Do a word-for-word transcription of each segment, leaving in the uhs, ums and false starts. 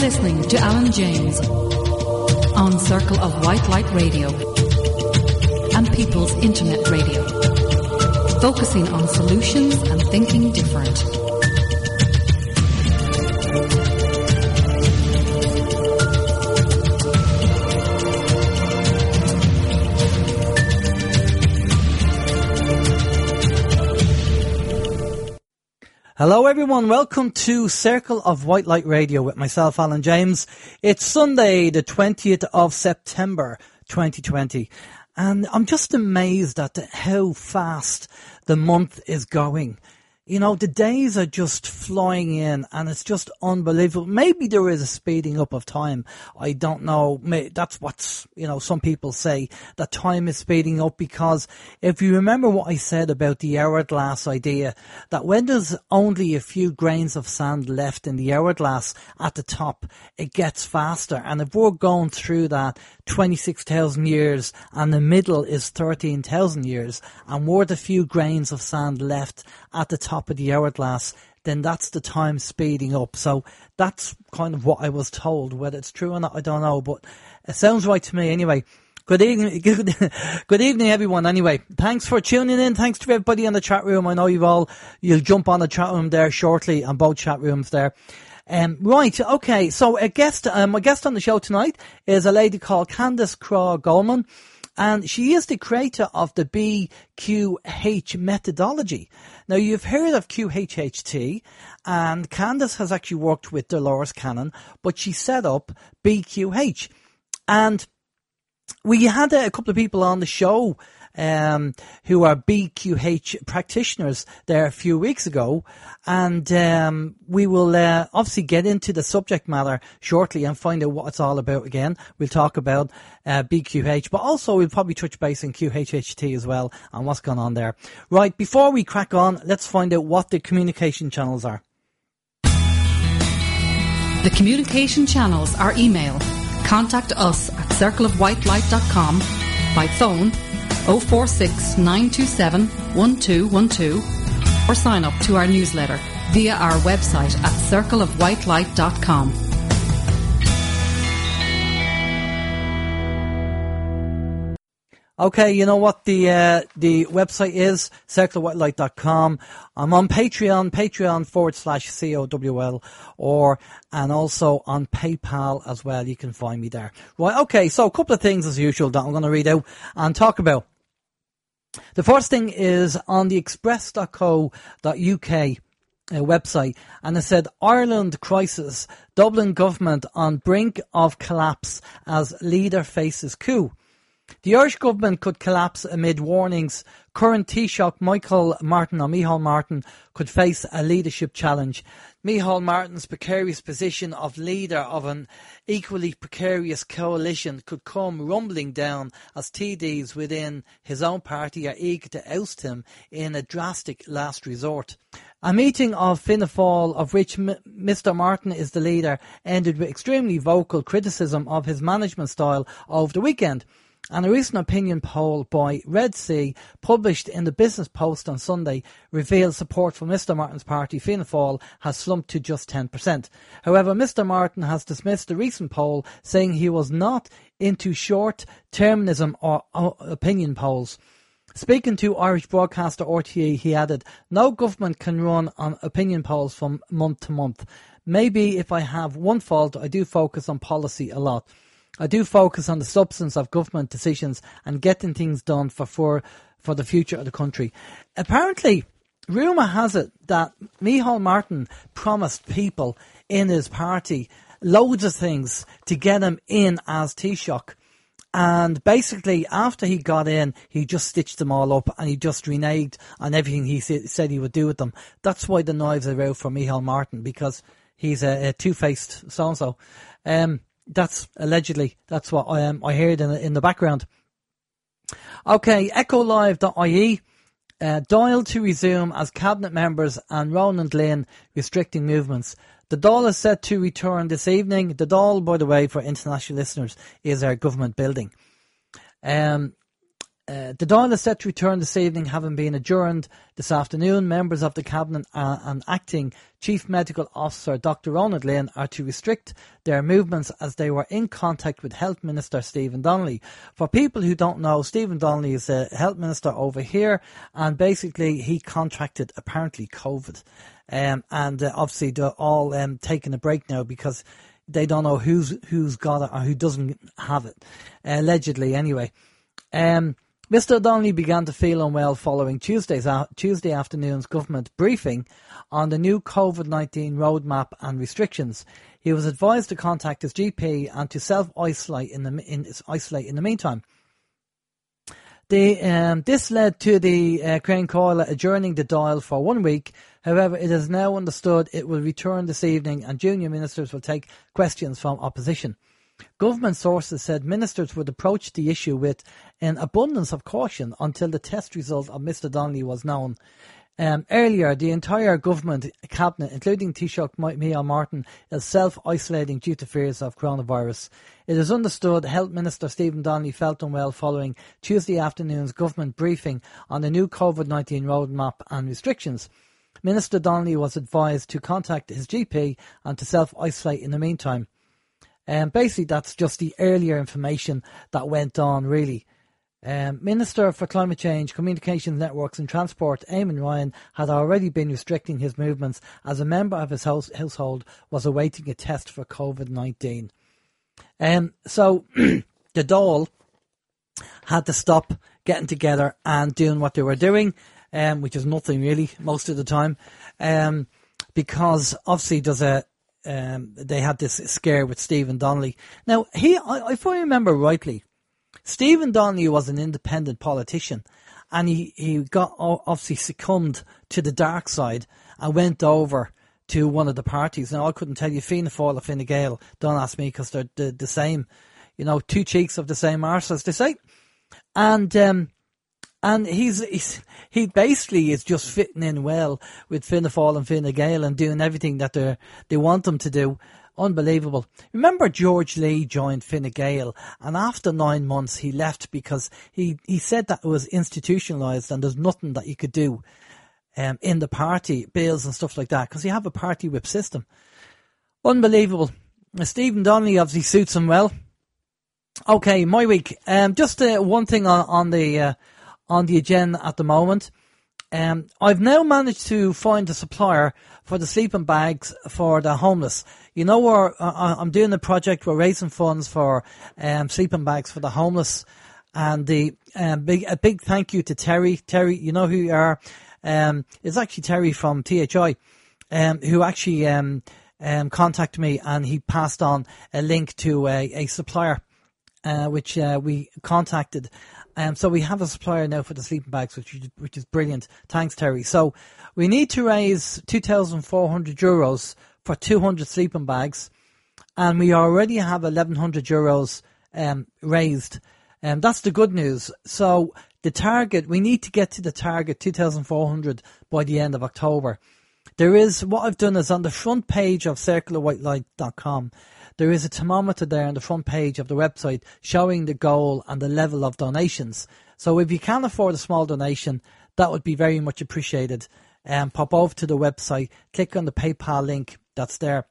listening to Alan James on Circle of White Light Radio and People's Internet Radio, focusing on solutions and thinking different. Hello everyone, welcome to Circle of White Light Radio with myself, Alan James. It's Sunday, the twentieth of September, twenty twenty, and I'm just amazed at how fast the month is going. You know, the days are just flying in and it's just unbelievable. Maybe there is a speeding up of time. I don't know. That's what, you know, some people say, that time is speeding up, because if you remember what I said about the hourglass idea, that when there's only a few grains of sand left in the hourglass at the top, it gets faster. And if we're going through that twenty-six thousand years and the middle is thirteen thousand years and we're the few grains of sand left at the top of the hourglass, then that's the time speeding up. So that's kind of what I was told. Whether it's true or not, I don't know, but it sounds right to me anyway. Good evening, good, good evening everyone anyway. Thanks for tuning in. Thanks to everybody in the chat room. I know you've all, you'll jump on the chat room there shortly, on both chat rooms there. Um, right, okay, so a guest, um, my guest on the show tonight is a lady called Candice Craw-Goldman, and she is the creator of the B Q H methodology. Now, you've heard of Q H H T, and Candice has actually worked with Dolores Cannon, but she set up B Q H. And we had a couple of people on the show um, who are B Q H practitioners there a few weeks ago, and um, we will uh, obviously get into the subject matter shortly and find out what it's all about again. We'll talk about uh, B Q H, but also we'll probably touch base on Q H H T as well and what's going on there. Right, before we crack on, let's find out what the communication channels are. The communication channels are email. Contact us at circle of white light dot com, by phone oh four six, nine two seven, one two one two, or sign up to our newsletter via our website at circle of white light dot com. Okay, you know what the uh, the website is, circle of white light dot com. I'm on Patreon, Patreon forward slash C O W L, or, and also on PayPal as well. You can find me there. Right, okay, so a couple of things as usual that I'm going to read out and talk about. The first thing is on the express dot co dot U K uh, website, and it said, Ireland crisis, Dublin government on brink of collapse as leader faces coup. The Irish government could collapse amid warnings. Current Taoiseach Michael Martin, or Micheál Martin, could face a leadership challenge. Micheál Martin's precarious position of leader of an equally precarious coalition could come rumbling down as T Ds within his own party are eager to oust him in a drastic last resort. A meeting of Fianna Fáil, of which M- Mister Martin is the leader, ended with extremely vocal criticism of his management style over the weekend. And a recent opinion poll by Red Sea, published in the Business Post on Sunday, revealed support for Mister Martin's party, Fianna Fáil, has slumped to just ten percent. However, Mister Martin has dismissed the recent poll, saying he was not into short-termism or uh, opinion polls. Speaking to Irish broadcaster R T E, he added, no government can run on opinion polls from month to month. Maybe if I have one fault, I do focus on policy a lot. I do focus on the substance of government decisions and getting things done for, for, for the future of the country. Apparently, rumour has it that Micheál Martin promised people in his party loads of things to get him in as Taoiseach. And basically, after he got in, he just stitched them all up and he just reneged on everything he said he would do with them. That's why the knives are out for Micheál Martin, because he's a, a two-faced so-and-so. Um, That's allegedly, that's what I um, I heard in the, in the background. Okay, echo live dot I E, uh, Dáil to resume as cabinet members and Ronan Lynn restricting movements. The Dáil is set to return this evening. The Dáil, by the way, for international listeners, is our government building. Um, Uh, the Dáil is set to return this evening, having been adjourned this afternoon. Members of the Cabinet uh, and Acting Chief Medical Officer Doctor Ronald Lynn are to restrict their movements as they were in contact with Health Minister Stephen Donnelly. For people who don't know, Stephen Donnelly is a Health Minister over here, and basically he contracted apparently COVID. Um, and uh, obviously they're all um, taking a break now because they don't know who's who's got it or who doesn't have it, uh, allegedly anyway. Um, Mister Donnelly began to feel unwell following Tuesday's uh, Tuesday afternoon's government briefing on the new COVID nineteen roadmap and restrictions. He was advised to contact his G P and to self-isolate in the in, isolate in the meantime. The, um, this led to the uh, Crane Coyle adjourning the Dáil for one week. However, it is now understood it will return this evening and junior ministers will take questions from opposition. Government sources said ministers would approach the issue with an abundance of caution until the test result of Mister Donnelly was known. Um, earlier, the entire government cabinet, including Taoiseach Micheál Martin, is self-isolating due to fears of coronavirus. It is understood Health Minister Stephen Donnelly felt unwell following Tuesday afternoon's government briefing on the new COVID nineteen roadmap and restrictions. Minister Donnelly was advised to contact his G P and to self-isolate in the meantime. Um, basically, that's just the earlier information that went on, really. Um, Minister for Climate Change, Communications Networks and Transport, Eamon Ryan, had already been restricting his movements as a member of his house, household was awaiting a test for COVID nineteen. Um, so, the Dáil had to stop getting together and doing what they were doing, um, which is nothing really most of the time, um, because obviously there's a Um, they had this scare with Stephen Donnelly. Now, he, I, if I remember rightly, Stephen Donnelly was an independent politician, and he, he got obviously succumbed to the dark side and went over to one of the parties. Now, I couldn't tell you Fianna Fáil or Fine Gael. Don't ask me because they're the, the same, you know, two cheeks of the same arse, as they say. And um, and he's, he's he basically is just fitting in well with Fianna Fáil and Fine Gael and doing everything that they they want him to do. Unbelievable. Remember George Lee joined Fine Gael, and after nine months he left because he, he said that it was institutionalised and there's nothing that you could do um, in the party, bills and stuff like that, because you have a party whip system. Unbelievable. Now, Stephen Donnelly obviously suits him well. Okay, my week. Um, just uh, one thing on, on the uh, on the agenda at the moment. Um, I've now managed to find a supplier for the sleeping bags for the homeless. You know, we're, uh, I'm doing a project, we're raising funds for um, sleeping bags for the homeless. And the um, big a big thank you to Terry. Terry, you know who you are. Um, it's actually Terry from T H I, um, who actually um, um, contacted me, and he passed on a link to a, a supplier, uh, which uh, we contacted. Um, so we have a supplier now for the sleeping bags, which which is brilliant. Thanks, Terry. So we need to raise two thousand four hundred euros for two hundred sleeping bags, and we already have eleven hundred euros um, raised. And um, that's the good news. So the target, we need to get to the target two thousand four hundred by the end of October. There is, what I've done is on the front page of circle of white light dot com, there is a thermometer there on the front page of the website showing the goal and the level of donations. So if you can afford a small donation, that would be very much appreciated. Um, pop over to the website, click on the PayPal link that's there,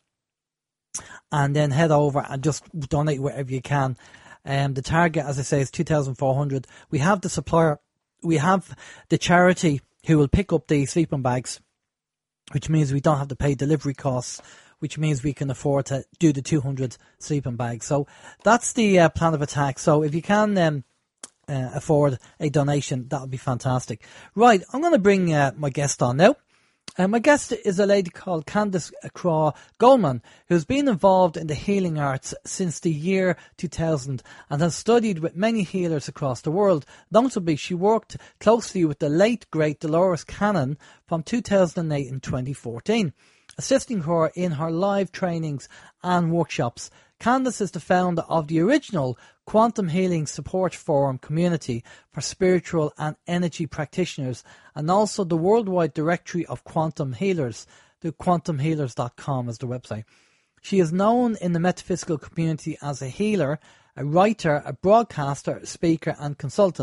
and then head over and just donate wherever you can. Um, the target, as I say, is two thousand four hundred. We have the supplier, we have the charity who will pick up the sleeping bags, which means we don't have to pay delivery costs, which means we can afford to do the two hundred sleeping bags. So that's the uh, plan of attack. So if you can um, uh, afford a donation, that would be fantastic. Right, I'm going to bring uh, my guest on now. Uh, my guest is a lady called Candice Craw Goldman, who's been involved in the healing arts since the year two thousand and has studied with many healers across the world. Notably, she worked closely with the late, great Dolores Cannon from two thousand eight and twenty fourteen, assisting her in her live trainings and workshops. Candice is the founder of the original Quantum Healing Support Forum community for spiritual and energy practitioners, and also the worldwide directory of quantum healers. The quantum healers dot com is the website. She is known in the metaphysical community as a healer, a writer, a broadcaster, speaker and consultant.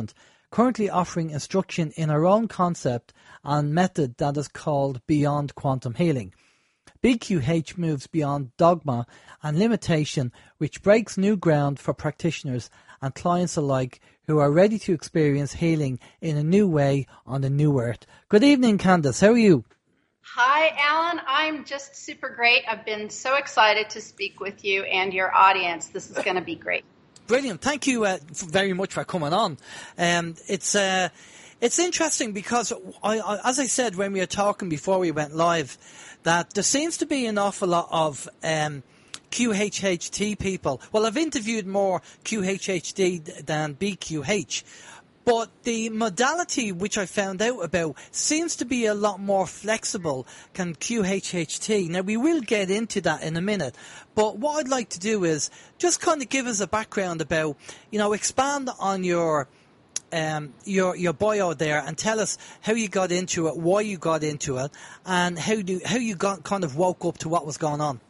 currently offering instruction in her own concept and method that is called Beyond Quantum Healing. B Q H moves beyond dogma and limitation, which breaks new ground for practitioners and clients alike who are ready to experience healing in a new way on the new earth. Good evening, Candace. How are you? Hi, Alan. I'm just super great. I've been so excited to speak with you and your audience. This is going to be great. Brilliant. Thank you uh, very much for coming on. Um, it's uh, it's interesting because, I, I, as I said when we were talking before we went live, that there seems to be an awful lot of um, Q H H T people. Well, I've interviewed more Q H H T than B Q H. But the modality which I found out about seems to be a lot more flexible than Q H H T. Now, we will get into that in a minute. But what I'd like to do is just kind of give us a background about, you know, expand on your um, your your bio there and tell us how you got into it, why you got into it, and how do how you got kind of woke up to what was going on.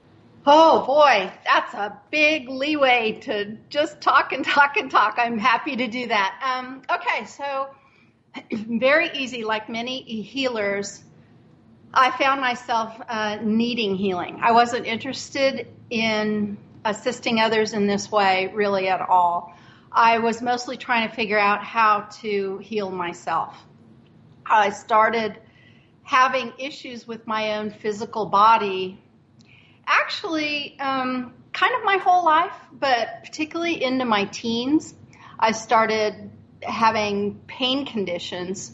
Oh, boy, that's a big leeway to just talk and talk and talk. I'm happy to do that. Um, okay, so very easy. Like many healers, I found myself uh, needing healing. I wasn't interested in assisting others in this way really at all. I was mostly trying to figure out how to heal myself. I started having issues with my own physical body Actually, um, kind of my whole life, but particularly into my teens, I started having pain conditions,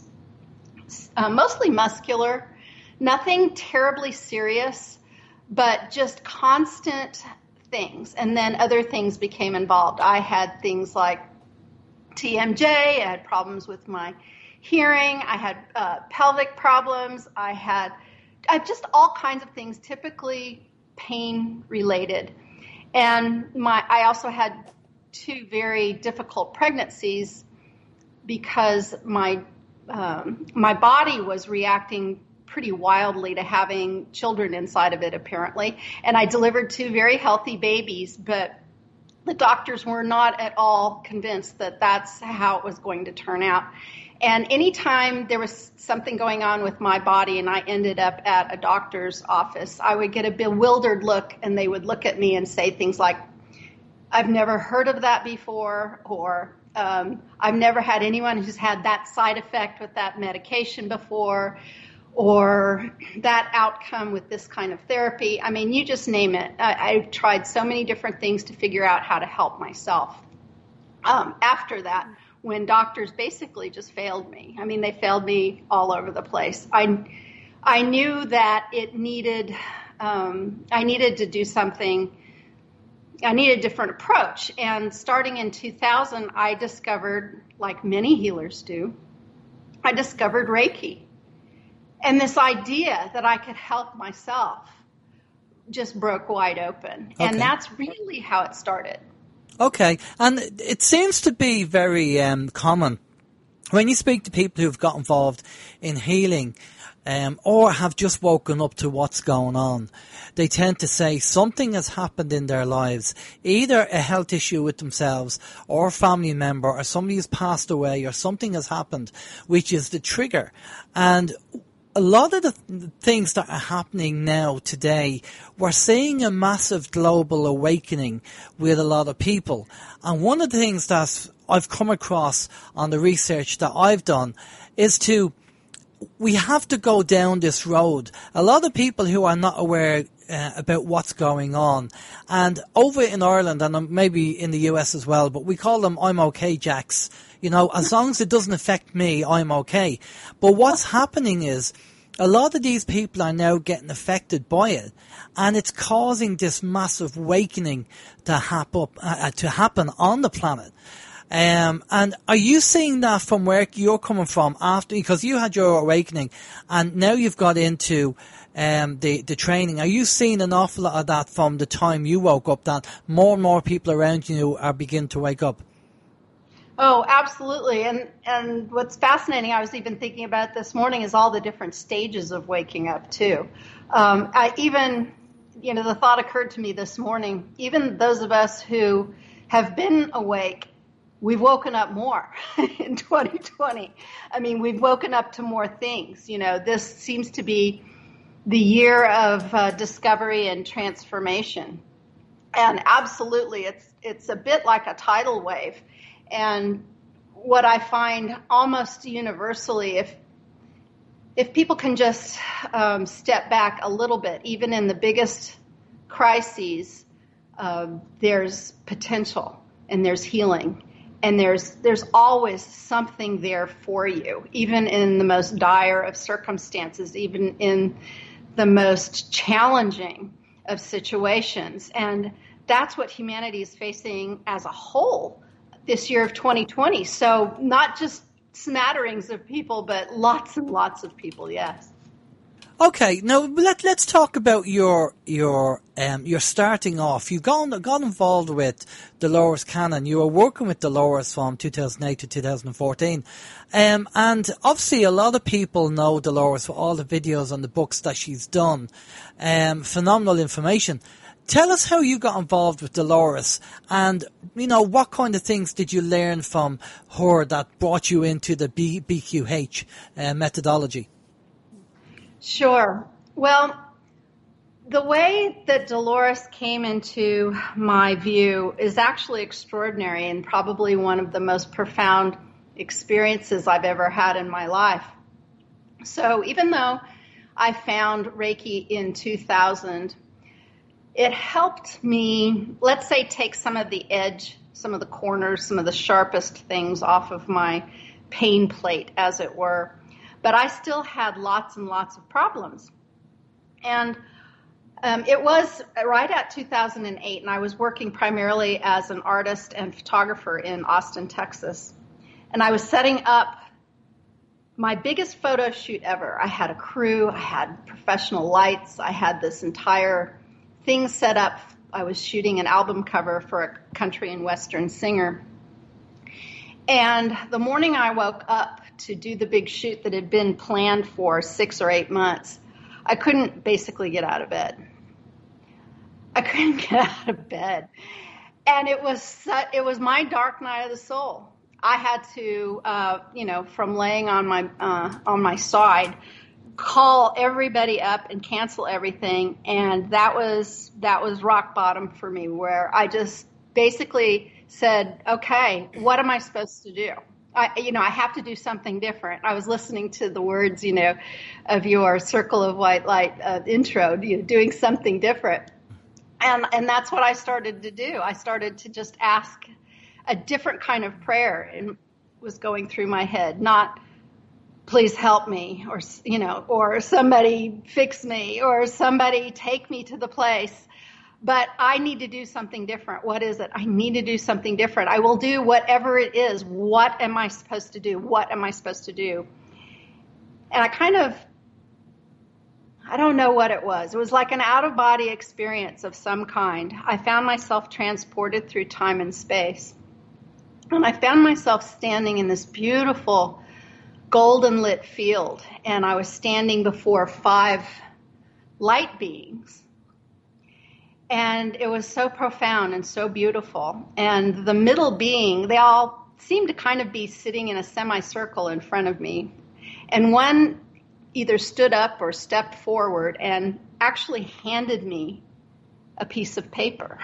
uh, mostly muscular, nothing terribly serious, but just constant things. And then other things became involved. I had things like T M J, I had problems with my hearing, I had uh, pelvic problems, I had uh, just all kinds of things, typically pain related. And my I also had two very difficult pregnancies because my um, my body was reacting pretty wildly to having children inside of it, apparently. And I delivered two very healthy babies, but the doctors were not at all convinced that that's how it was going to turn out. And anytime there was something going on with my body and I ended up at a doctor's office, I would get a bewildered look and they would look at me and say things like, I've never heard of that before, or um, I've never had anyone who's had that side effect with that medication before, or that outcome with this kind of therapy. I mean, you just name it. I, I've tried so many different things to figure out how to help myself. Um, after that, when doctors basically just failed me. I mean, they failed me all over the place. I, I knew that it needed, um, I needed to do something. I needed a different approach. And starting in two thousand, I discovered, like many healers do, I discovered Reiki. And this idea that I could help myself just broke wide open. Okay. And that's really how it started. Okay, and it seems to be very um, common when you speak to people who've got involved in healing um, or have just woken up to what's going on. They tend to say something has happened in their lives, either a health issue with themselves or a family member or somebody has passed away or something has happened, which is the trigger. And a lot of the things that are happening now today, we're seeing a massive global awakening with a lot of people. And one of the things that I've come across on the research that I've done is to, we have to go down this road. A lot of people who are not aware uh, about what's going on. And over in Ireland, and maybe in the U S as well, but we call them I'm okay Jacks. You know, as long as it doesn't affect me, I'm okay. But what's happening is a lot of these people are now getting affected by it, and it's causing this massive awakening to happen, uh, to happen on the planet. Um, and are you seeing that from where you're coming from after, because you had your awakening and now you've got into um, the, the training? Are you seeing an awful lot of that from the time you woke up, that more and more people around you are beginning to wake up? Oh, absolutely. And and what's fascinating, I was even thinking about this morning, is all the different stages of waking up too. Um, I even, you know, the thought occurred to me this morning, even those of us who have been awake we've woken up more in twenty twenty. I mean, we've woken up to more things. You know, this seems to be the year of uh, discovery and transformation. And absolutely, it's it's a bit like a tidal wave. And what I find almost universally, if if people can just um, step back a little bit, even in the biggest crises, uh, there's potential and there's healing. And there's there's always something there for you, even in the most dire of circumstances, even in the most challenging of situations. And that's what humanity is facing as a whole this year of twenty twenty. So not just smatterings of people, but lots and lots of people, yes. Okay, now let let's talk about your your um your starting off. You got got involved with Dolores Cannon. You were working with Dolores from two thousand eight to two thousand fourteen, um, and obviously a lot of people know Dolores for all the videos and the books that she's done. Um, phenomenal information. Tell us how you got involved with Dolores, and you know what kind of things did you learn from her that brought you into the B, BQH uh, methodology. Sure. Well, the way that Dolores came into my view is actually extraordinary and probably one of the most profound experiences I've ever had in my life. So even though I found Reiki in two thousand, it helped me, let's say, take some of the edge, some of the corners, some of the sharpest things off of my pain plate, as it were. But I still had lots and lots of problems. And um, it was right at two thousand eight, and I was working primarily as an artist and photographer in Austin, Texas. And I was setting up my biggest photo shoot ever. I had a crew, I had professional lights, I had this entire thing set up. I was shooting an album cover for a country and western singer. And the morning I woke up to do the big shoot that had been planned for six or eight months, I couldn't basically get out of bed. I couldn't get out of bed. And it was su- it was my dark night of the soul. I had to, uh, you know, from laying on my uh, on my side, call everybody up and cancel everything. And that was that was rock bottom for me, where I just basically said, okay, what am I supposed to do? I, you know, I have to do something different. I was listening to the words, you know, of your Circle of White Light uh, intro, you know, doing something different. And and that's what I started to do. I started to just ask a different kind of prayer, and was going through my head, not please help me, or, you know, or somebody fix me, or somebody take me to the place. But I need to do something different. What is it? I need to do something different. I will do whatever it is. What am I supposed to do? What am I supposed to do? And I kind of, I don't know what it was. It was like an out-of-body experience of some kind. I found myself transported through time and space. And I found myself standing in this beautiful golden lit field. And I was standing before five light beings. And it was so profound and so beautiful. And the middle being, they all seemed to kind of be sitting in a semicircle in front of me. And one either stood up or stepped forward and actually handed me a piece of paper.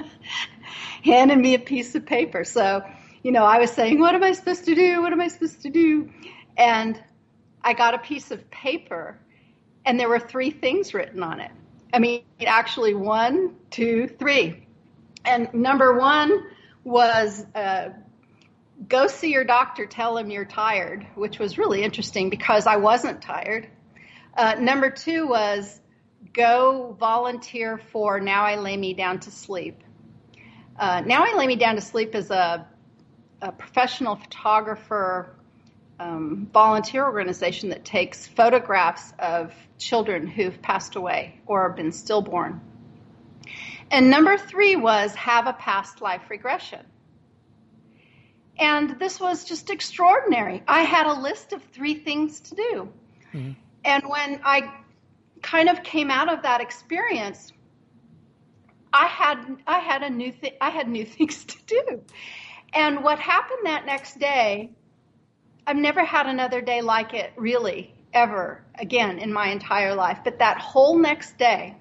handed me a piece of paper. So, you know, I was saying, what am I supposed to do? What am I supposed to do? And I got a piece of paper, and there were three things written on it. I mean, actually one, two, three. And number one was uh, go see your doctor, tell him you're tired, which was really interesting because I wasn't tired. Uh, number two was go volunteer for Now I Lay Me Down to Sleep. Uh, Now I Lay Me Down to Sleep is a, a professional photographer Um, volunteer organization that takes photographs of children who've passed away or have been stillborn. And number three was have a past life regression. And this was just extraordinary. I had a list of three things to do. Mm-hmm. And when I kind of came out of that experience, I had I had a new thing. I had new things to do. And what happened that next day, I've never had another day like it, really, ever again in my entire life. But that whole next day,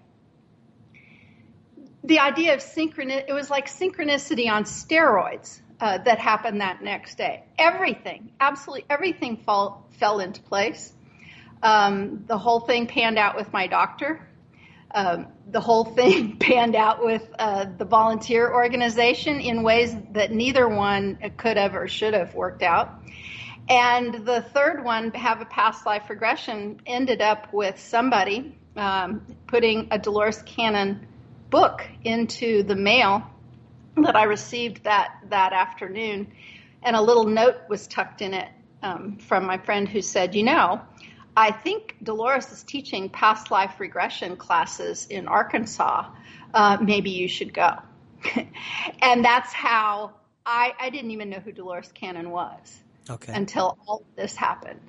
the idea of synchronicity, it was like synchronicity on steroids uh, that happened that next day. Everything, absolutely everything fall, fell into place. Um, the whole thing panned out with my doctor. Um, the whole thing panned out with uh, the volunteer organization in ways that neither one could have or should have worked out. And the third one, have a past life regression, ended up with somebody um, putting a Dolores Cannon book into the mail that I received that, that afternoon. And a little note was tucked in it um, from my friend who said, you know, I think Dolores is teaching past life regression classes in Arkansas. Uh, maybe you should go. And that's how I, I didn't even know who Dolores Cannon was. Okay. Until all of this happened.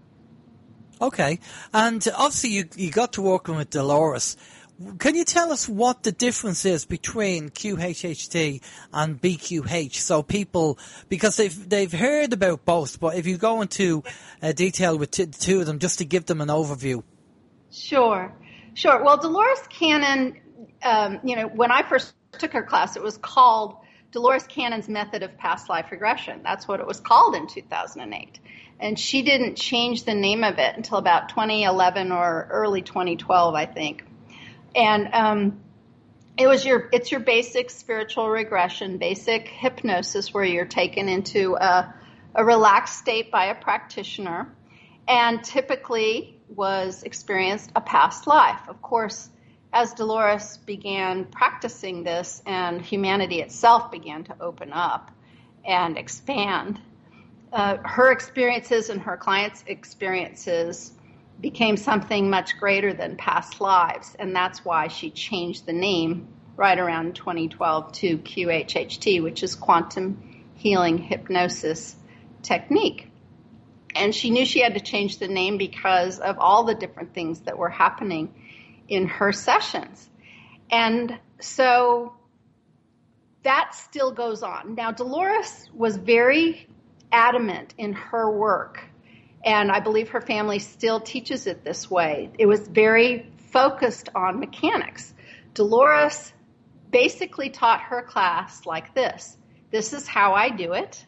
Okay. And obviously you, you got to working with Dolores. Can you tell us what the difference is between Q H H T and B Q H? So people, because they've they've heard about both, but if you go into uh, detail with t- the two of them, just to give them an overview. Sure, sure. Well, Dolores Cannon, um, you know, when I first took her class, it was called Dolores Cannon's Method of Past Life Regression. That's what it was called in two thousand eight. And she didn't change the name of it until about twenty eleven or early twenty twelve, I think. And um, it was your it's your basic spiritual regression, basic hypnosis, where you're taken into a, a relaxed state by a practitioner, and typically was experienced a past life. Of course, as Dolores began practicing this and humanity itself began to open up and expand, uh, her experiences and her clients' experiences became something much greater than past lives, and that's why she changed the name right around twenty twelve to Q H H T, which is Quantum Healing Hypnosis Technique. And she knew she had to change the name because of all the different things that were happening in her sessions. And so that still goes on. Now, Dolores was very adamant in her work, and I believe her family still teaches it this way. It was very focused on mechanics. Dolores basically taught her class like this. This is how I do it.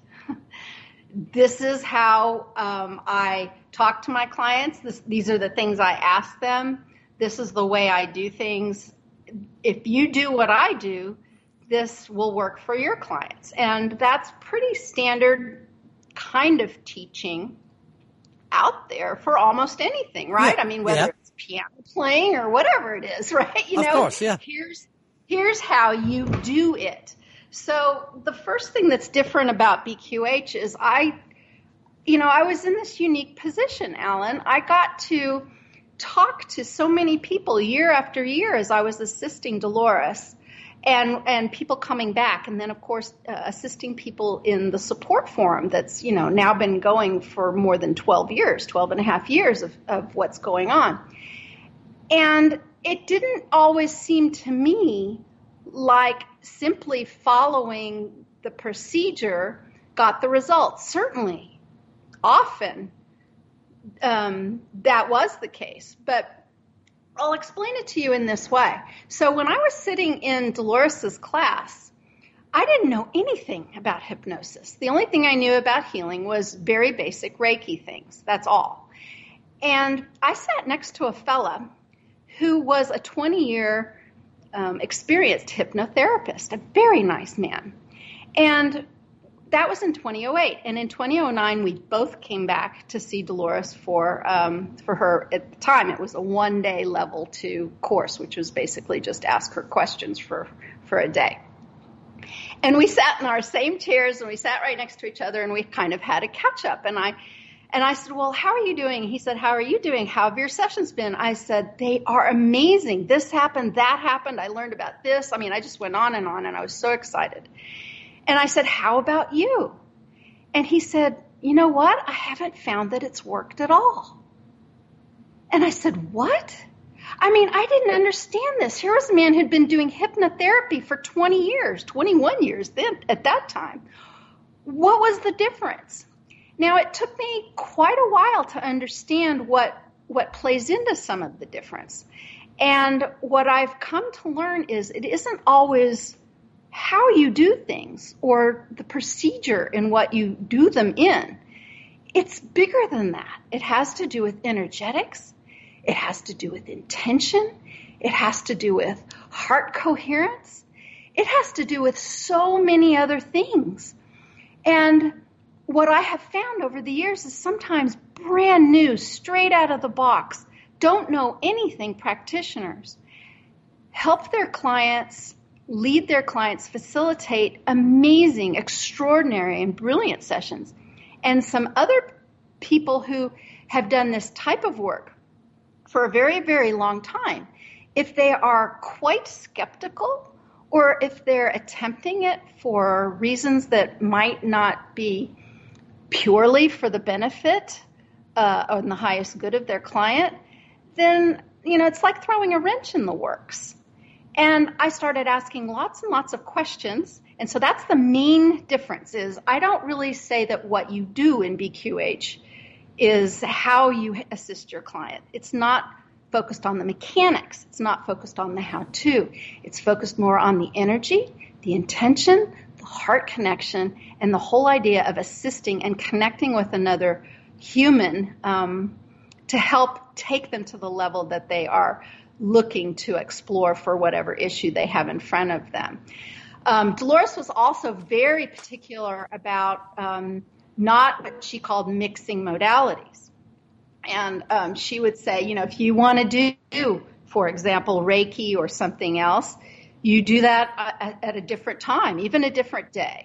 This is how um, I talk to my clients. This, these are the things I ask them. This is the way I do things. If you do what I do, this will work for your clients. And that's pretty standard kind of teaching out there for almost anything, right? Yeah, I mean, whether yeah. it's piano playing or whatever it is, right? You of know, course, yeah. here's here's how you do it. So the first thing that's different about B Q H is I, you know, I was in this unique position, Alan. I got to talk to so many people year after year as I was assisting Dolores. And and people coming back, and then, of course, uh, assisting people in the support forum that's, you know, now been going for more than twelve years, twelve and a half years of, of what's going on. And it didn't always seem to me like simply following the procedure got the results. Certainly, often um, that was the case, but I'll explain it to you in this way. So when I was sitting in Dolores's class, I didn't know anything about hypnosis. The only thing I knew about healing was very basic Reiki things. That's all. And I sat next to a fella who was a twenty-year um, experienced hypnotherapist, a very nice man. And that was in twenty oh eight. And in twenty oh nine, we both came back to see Dolores for um, for her, at the time, it was a one-day level two course, which was basically just ask her questions for, for a day. And we sat in our same chairs, and we sat right next to each other, and we kind of had a catch-up. And I and I said, well, how are you doing? He said, how are you doing? How have your sessions been? I said, they are amazing. This happened, that happened. I learned about this. I mean, I just went on and on, and I was so excited. And I said, how about you? And he said, you know what? I haven't found that it's worked at all. And I said, what? I mean, I didn't understand this. Here was a man who'd been doing hypnotherapy for twenty years, twenty-one years then at that time. what was the difference? Now, it took me quite a while to understand what, what plays into some of the difference. And what I've come to learn is it isn't always how you do things or the procedure in what you do them in. It's bigger than that. It has to do with energetics. It has to do with intention. It has to do with heart coherence. It has to do with so many other things. And what I have found over the years is sometimes brand new, straight out of the box, don't know anything practitioners help their clients, lead their clients, facilitate amazing, extraordinary, and brilliant sessions. And some other people who have done this type of work for a very, very long time, if they are quite skeptical or if they're attempting it for reasons that might not be purely for the benefit uh, and the highest good of their client, then, you know, it's like throwing a wrench in the works. And I started asking lots and lots of questions. And so that's the main difference is I don't really say that what you do in B Q H is how you assist your client. It's not focused on the mechanics. It's not focused on the how-to. It's focused more on the energy, the intention, the heart connection, and the whole idea of assisting and connecting with another human um, to help take them to the level that they are looking to explore for whatever issue they have in front of them. Um, Dolores was also very particular about um, not what she called mixing modalities. And um, she would say, you know, if you want to do, for example, Reiki or something else, you do that at, at a different time, even a different day.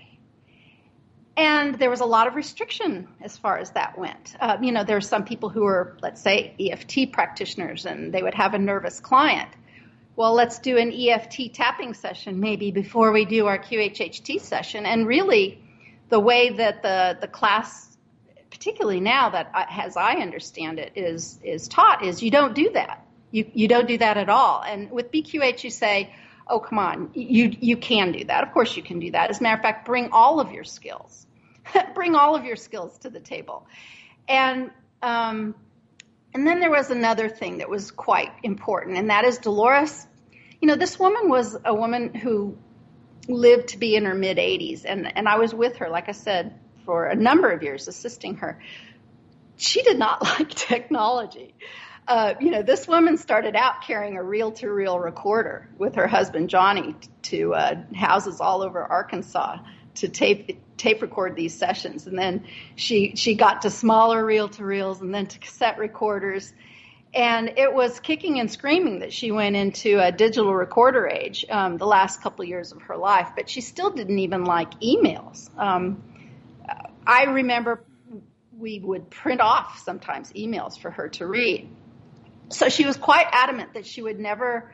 And there was a lot of restriction as far as that went. Uh, you know, there are some people who are, let's say, E F T practitioners, and they would have a nervous client. Well, let's do an E F T tapping session maybe before we do our Q H H T session. And really, the way that the, the class, particularly now that I, as I understand it, is is taught is you don't do that. You you don't do that at all. And with B Q H, you say, oh, come on, you you can do that. Of course you can do that. As a matter of fact, bring all of your skills. Bring all of your skills to the table. And um, and then there was another thing that was quite important, and that is Dolores. You know, this woman was a woman who lived to be in her mid-eighties, and, and I was with her, like I said, for a number of years, assisting her. She did not like technology. Uh, you know, this woman started out carrying a reel-to-reel recorder with her husband, Johnny, to uh, houses all over Arkansas to tape tape record these sessions. And then she she got to smaller reel-to-reels and then to cassette recorders. And it was kicking and screaming that she went into a digital recorder age um, the last couple of years of her life. But she still didn't even like emails. Um, I remember we would print off sometimes emails for her to read. So she was quite adamant that she would never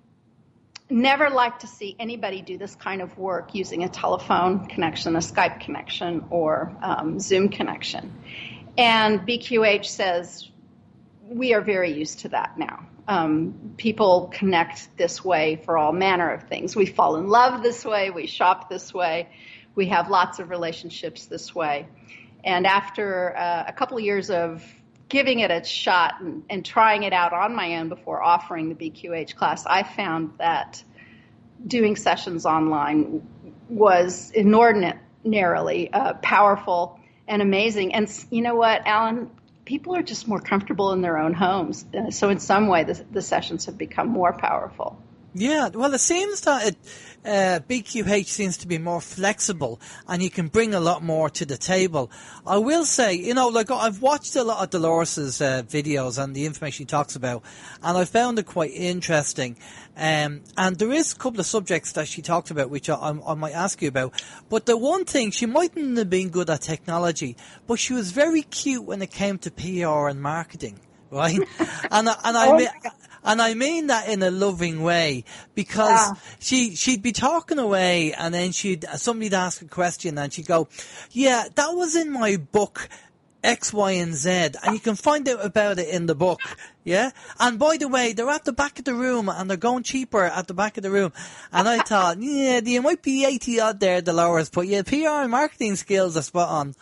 never like to see anybody do this kind of work using a telephone connection, a Skype connection, or um, Zoom connection. And B Q H says we are very used to that now. Um, people connect this way for all manner of things. We fall in love this way. We shop this way. We have lots of relationships this way. And after uh, a couple of years of giving it a shot and, and trying it out on my own before offering the B Q H class, I found that doing sessions online was inordinately uh, powerful and amazing. And you know what, Alan? People are just more comfortable in their own homes. Uh, so in some way, the, the sessions have become more powerful. Yeah, well, it seems that it, uh, B Q H seems to be more flexible and you can bring a lot more to the table. I will say, you know, like I've watched a lot of Dolores's uh, videos and the information she talks about, and I found it quite interesting. Um, and there is a couple of subjects that she talked about, which I, I, I might ask you about. But the one thing, she mightn't have been good at technology, but she was very cute when it came to P R and marketing, right? and and I. Oh mean, And I mean that in a loving way, because yeah. she, she'd be talking away and then she'd, somebody'd ask a question and she'd go, yeah, that was in my book X, Y, and Z, and you can find out about it in the book. Yeah, and by the way, they're at the back of the room, and they're going cheaper at the back of the room. And I thought, yeah, you might be eighty odd there, Dolores, but your P R and marketing skills are spot on.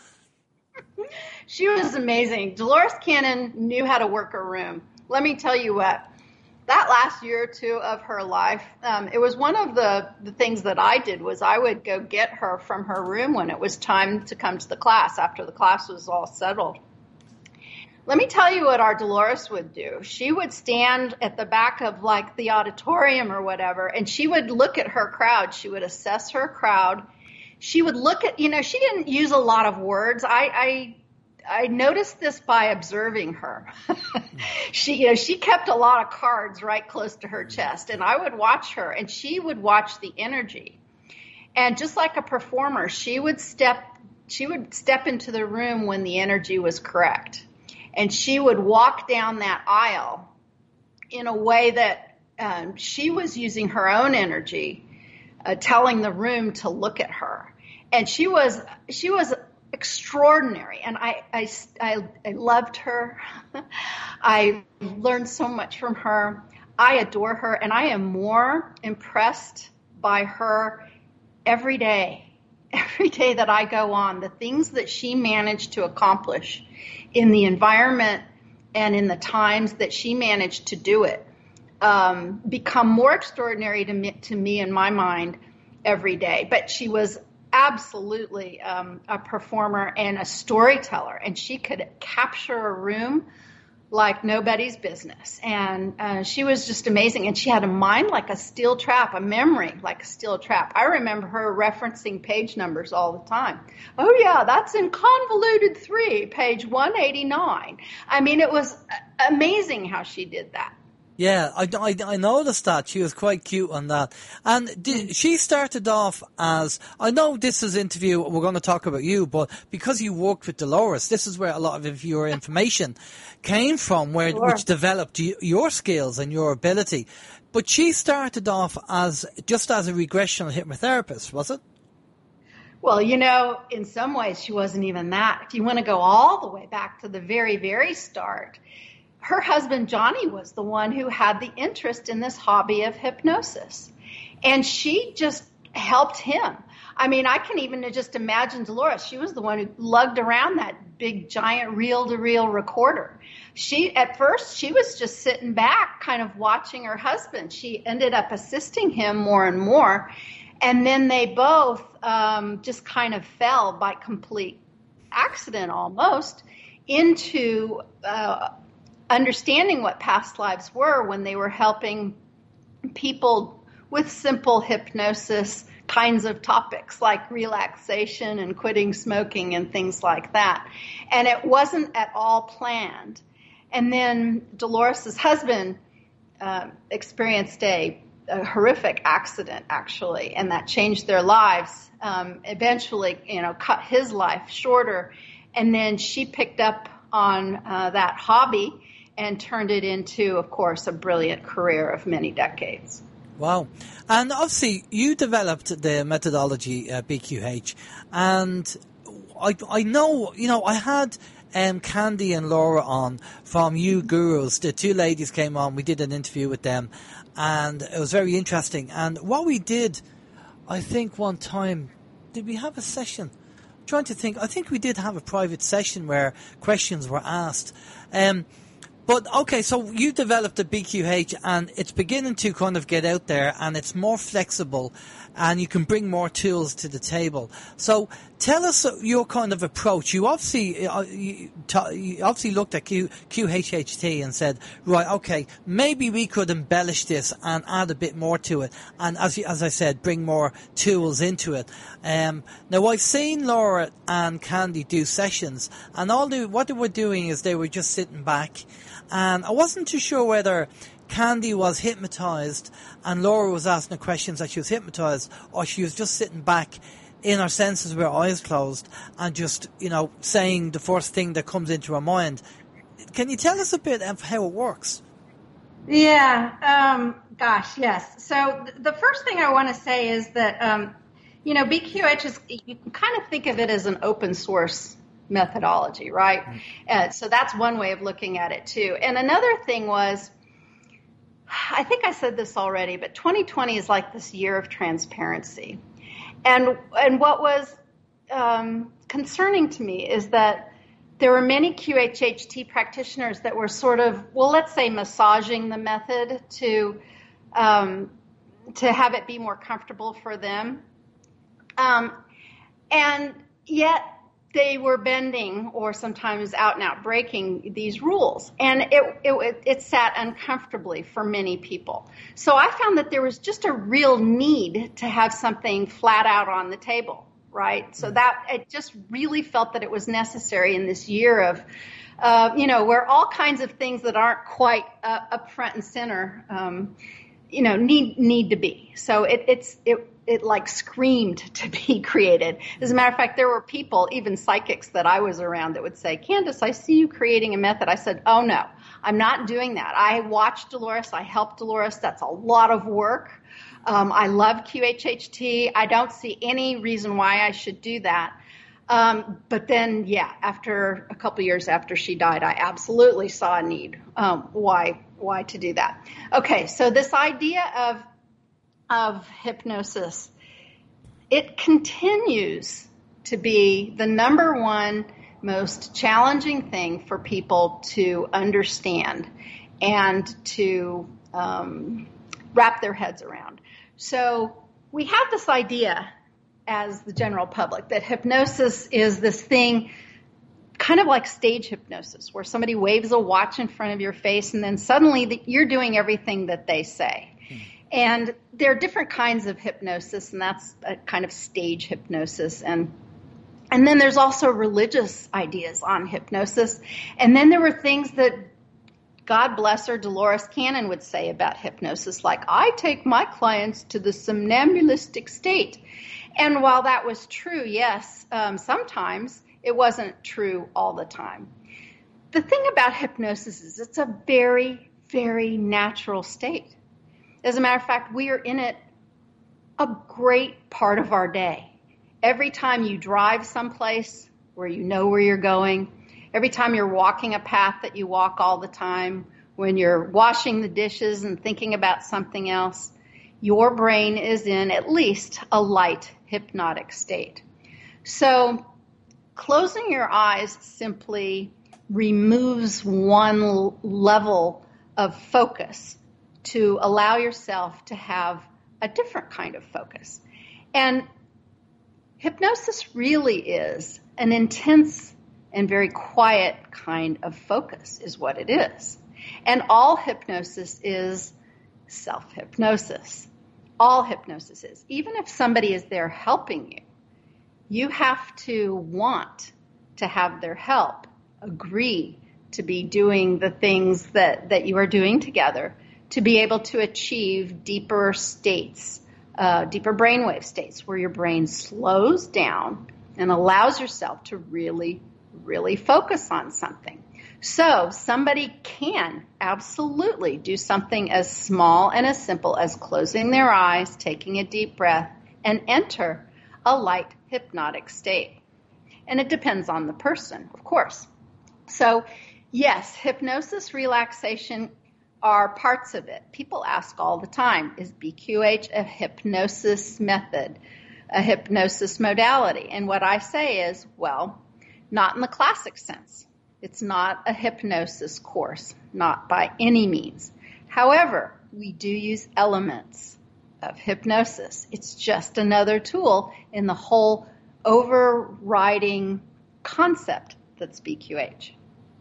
She was amazing. Dolores Cannon knew how to work a room. Let me tell you what, that last year or two of her life, um, it was one of the, the things that I did was I would go get her from her room when it was time to come to the class after the class was all settled. Let me tell you what our Dolores would do. She would stand at the back of like the auditorium or whatever, and she would look at her crowd. She would assess her crowd. She would look at, you know, she didn't use a lot of words. I, I, I noticed this by observing her. she, you know, she kept a lot of cards right close to her chest, and I would watch her, and she would watch the energy. And just like a performer, she would step, she would step into the room when the energy was correct. And she would walk down that aisle in a way that um, she was using her own energy, uh, telling the room to look at her. And she was she was extraordinary. And I, I, I, I loved her. I learned so much from her. I adore her. And I am more impressed by her every day. Every day that I go on, the things that she managed to accomplish in the environment and in the times that she managed to do it um, become more extraordinary to me, to me in my mind every day. But she was absolutely um, a performer and a storyteller, and she could capture a room like nobody's business. And uh, she was just amazing. And she had a mind like a steel trap, a memory like a steel trap. I remember her referencing page numbers all the time. Oh, yeah, that's in convoluted three, page one eighty-nine. I mean, it was amazing how she did that. Yeah, I, I, I noticed that. She was quite cute on that. And did, she started off as, I know this is an interview, we're going to talk about you, but because you worked with Dolores, this is where a lot of your information came from, where sure. which developed your skills and your ability. But she started off as just as a regressional hypnotherapist, was it? Well, you know, in some ways she wasn't even that. If you want to go all the way back to the very, very start, her husband, Johnny, was the one who had the interest in this hobby of hypnosis. And she just helped him. I mean, I can even just imagine Dolores. She was the one who lugged around that big, giant reel-to-reel recorder. She, at first, she was just sitting back, kind of watching her husband. She ended up assisting him more and more. And then they both um, just kind of fell by complete accident almost into uh, understanding what past lives were when they were helping people with simple hypnosis kinds of topics like relaxation and quitting smoking and things like that. And it wasn't at all planned. And then Dolores's husband uh, experienced a, a horrific accident, actually, and that changed their lives. Um, eventually, you know, cut his life shorter. And then she picked up on uh, that hobby and turned it into, of course, a brilliant career of many decades. Wow. And obviously, you developed the methodology, uh, B Q H, and I, I know, you know, I had um, Candy and Laura on from You Gurus. The two ladies came on. We did an interview with them, and it was very interesting. And what we did, I think one time, did we have a session? I'm trying to think. I think we did have a private session where questions were asked. Um, But, okay, so you developed the B Q H and it's beginning to kind of get out there and it's more flexible and you can bring more tools to the table. So tell us your kind of approach. You obviously uh, you, t- you obviously looked at Q- QHHT and said, right, okay, maybe we could embellish this and add a bit more to it. And as you, as I said, bring more tools into it. Um, now, I've seen Laura and Candy do sessions and all the, what they were doing is they were just sitting back. And I wasn't too sure whether Candy was hypnotized and Laura was asking her questions that she was hypnotized, or she was just sitting back in her senses with her eyes closed and just, you know, saying the first thing that comes into her mind. Can you tell us a bit of how it works? Yeah, um, gosh, yes. So the first thing I want to say is that, um, you know, B Q H is, you can kind of think of it as an open source methodology, right? Mm-hmm. Uh, so that's one way of looking at it too. And another thing was, I think I said this already, but twenty twenty is like this year of transparency. And and what was um, concerning to me is that there were many Q H H T practitioners that were sort of, well, let's say massaging the method to um, to have it be more comfortable for them. Um, and yet they were bending or sometimes out and out breaking these rules. And it, it, it sat uncomfortably for many people. So I found that there was just a real need to have something flat out on the table, right? So that it just really felt that it was necessary in this year of, uh, you know, where all kinds of things that aren't quite uh, up front and center, um, you know, need need to be. So it, it's it it like screamed to be created. As a matter of fact, there were people, even psychics that I was around, that would say, "Candace, I see you creating a method." I said, "Oh no, I'm not doing that. I watched Dolores. I helped Dolores. That's a lot of work. Um, I love Q H H T. I don't see any reason why I should do that." Um, but then, yeah, after a couple years after she died, I absolutely saw a need. Um, why, why to do that? Okay, so this idea of of hypnosis, it continues to be the number one most challenging thing for people to understand and to um, wrap their heads around. So we have this idea as the general public that hypnosis is this thing kind of like stage hypnosis, where somebody waves a watch in front of your face and then suddenly the, you're doing everything that they say. Hmm. And there are different kinds of hypnosis, and that's a kind of stage hypnosis. And and then there's also religious ideas on hypnosis. And then there were things that, God bless her, Dolores Cannon would say about hypnosis, like, "I take my clients to the somnambulistic state." And while that was true, yes, um, sometimes it wasn't true all the time. The thing about hypnosis is it's a very, very natural state. As a matter of fact, we are in it a great part of our day. Every time you drive someplace where you know where you're going, every time you're walking a path that you walk all the time, when you're washing the dishes and thinking about something else, your brain is in at least a light hypnotic state. So closing your eyes simply removes one level of focus to allow yourself to have a different kind of focus. And hypnosis really is an intense and very quiet kind of focus is what it is. And all hypnosis is self-hypnosis. All hypnosis is. Even if somebody is there helping you, you have to want to have their help, agree to be doing the things that, that you are doing together to be able to achieve deeper states, uh, deeper brainwave states where your brain slows down and allows yourself to really, really focus on something. So somebody can absolutely do something as small and as simple as closing their eyes, taking a deep breath, and enter a light hypnotic state. And it depends on the person, of course. So, yes, hypnosis, relaxation are parts of it. People ask all the time, is B Q H a hypnosis method, a hypnosis modality? And what I say is, well, not in the classic sense. It's not a hypnosis course, not by any means. However, we do use elements of hypnosis. It's just another tool in the whole overriding concept that's B Q H.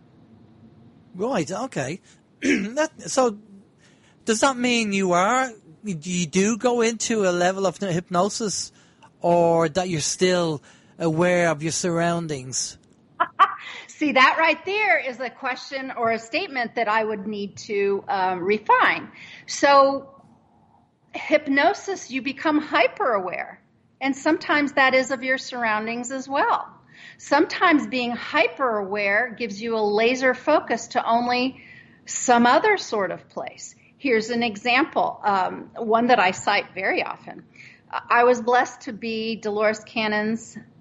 Right, okay. that, so does that mean you are, you do go into a level of hypnosis, or that you're still aware of your surroundings? See, that right there is a question or a statement that I would need to um, refine. So hypnosis, you become hyper aware. And sometimes that is of your surroundings as well. Sometimes being hyper aware gives you a laser focus to only some other sort of place. Here's an example, um, one that I cite very often. I was blessed to be Dolores Cannon's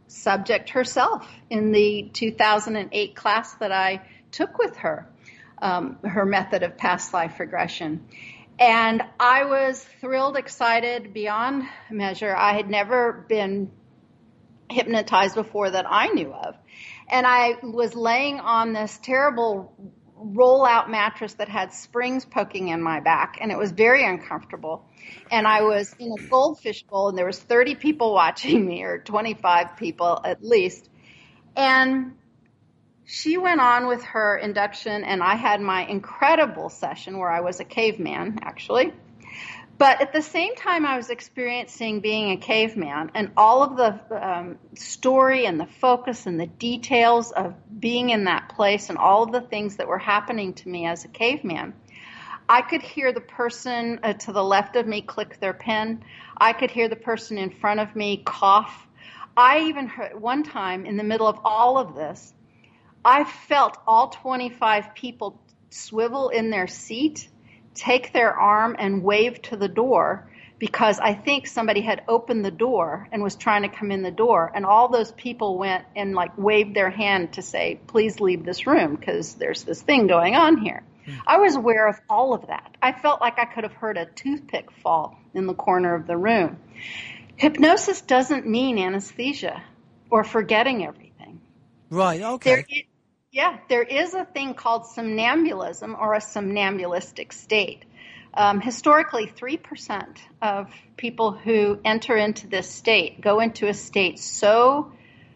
subject herself in the two thousand eight class that I took with her, um, her method of past life regression. And I was thrilled, excited beyond measure. I had never been hypnotized before that I knew of. And I was laying on this terrible roll-out mattress that had springs poking in my back, and it was very uncomfortable. And I was in a goldfish bowl, and there was thirty people watching me, or twenty-five people at least. And she went on with her induction, and I had my incredible session where I was a caveman, actually. But at the same time, I was experiencing being a caveman, and all of the um, story and the focus and the details of being in that place and all of the things that were happening to me as a caveman. I could hear the person uh, to the left of me click their pen. I could hear the person in front of me cough. I even heard one time in the middle of all of this, I felt all twenty-five people swivel in their seat, take their arm and wave to the door, because I think somebody had opened the door and was trying to come in the door. And all those people went and like waved their hand to say, please leave this room because there's this thing going on here. Mm. I was aware of all of that. I felt like I could have heard a toothpick fall in the corner of the room. Hypnosis doesn't mean anesthesia or forgetting everything. Right, okay. There is, yeah, there is a thing called somnambulism or a somnambulistic state. Um, historically, three percent of people who enter into this state go into a state so,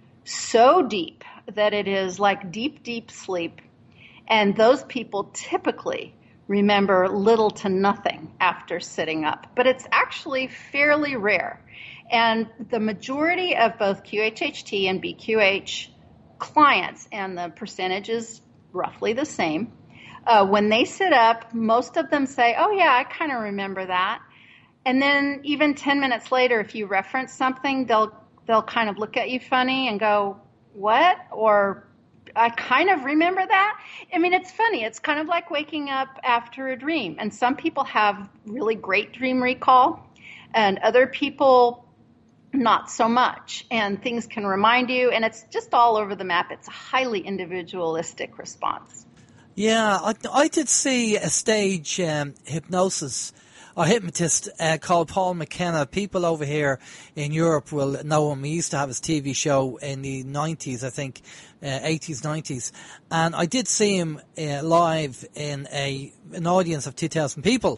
so deep that it is like deep, deep sleep. And those people typically remember little to nothing after sitting up. But it's actually fairly rare. And the majority of both Q H H T and B Q H clients, and the percentage is roughly the same, uh, when they sit up, most of them say, oh, yeah, I kind of remember that. And then even ten minutes later, if you reference something, they'll they'll kind of look at you funny and go, what? Or I kind of remember that. I mean, it's funny. It's kind of like waking up after a dream. And some people have really great dream recall, and other people not so much. And things can remind you, and it's just all over the map. It's a highly individualistic response. Yeah, I, I did see a stage um, hypnosis or hypnotist uh, called Paul McKenna. People over here in Europe will know him. He used to have his T V show in the nineties, I think, uh, eighties, nineties. And I did see him uh, live in a an audience of two thousand people.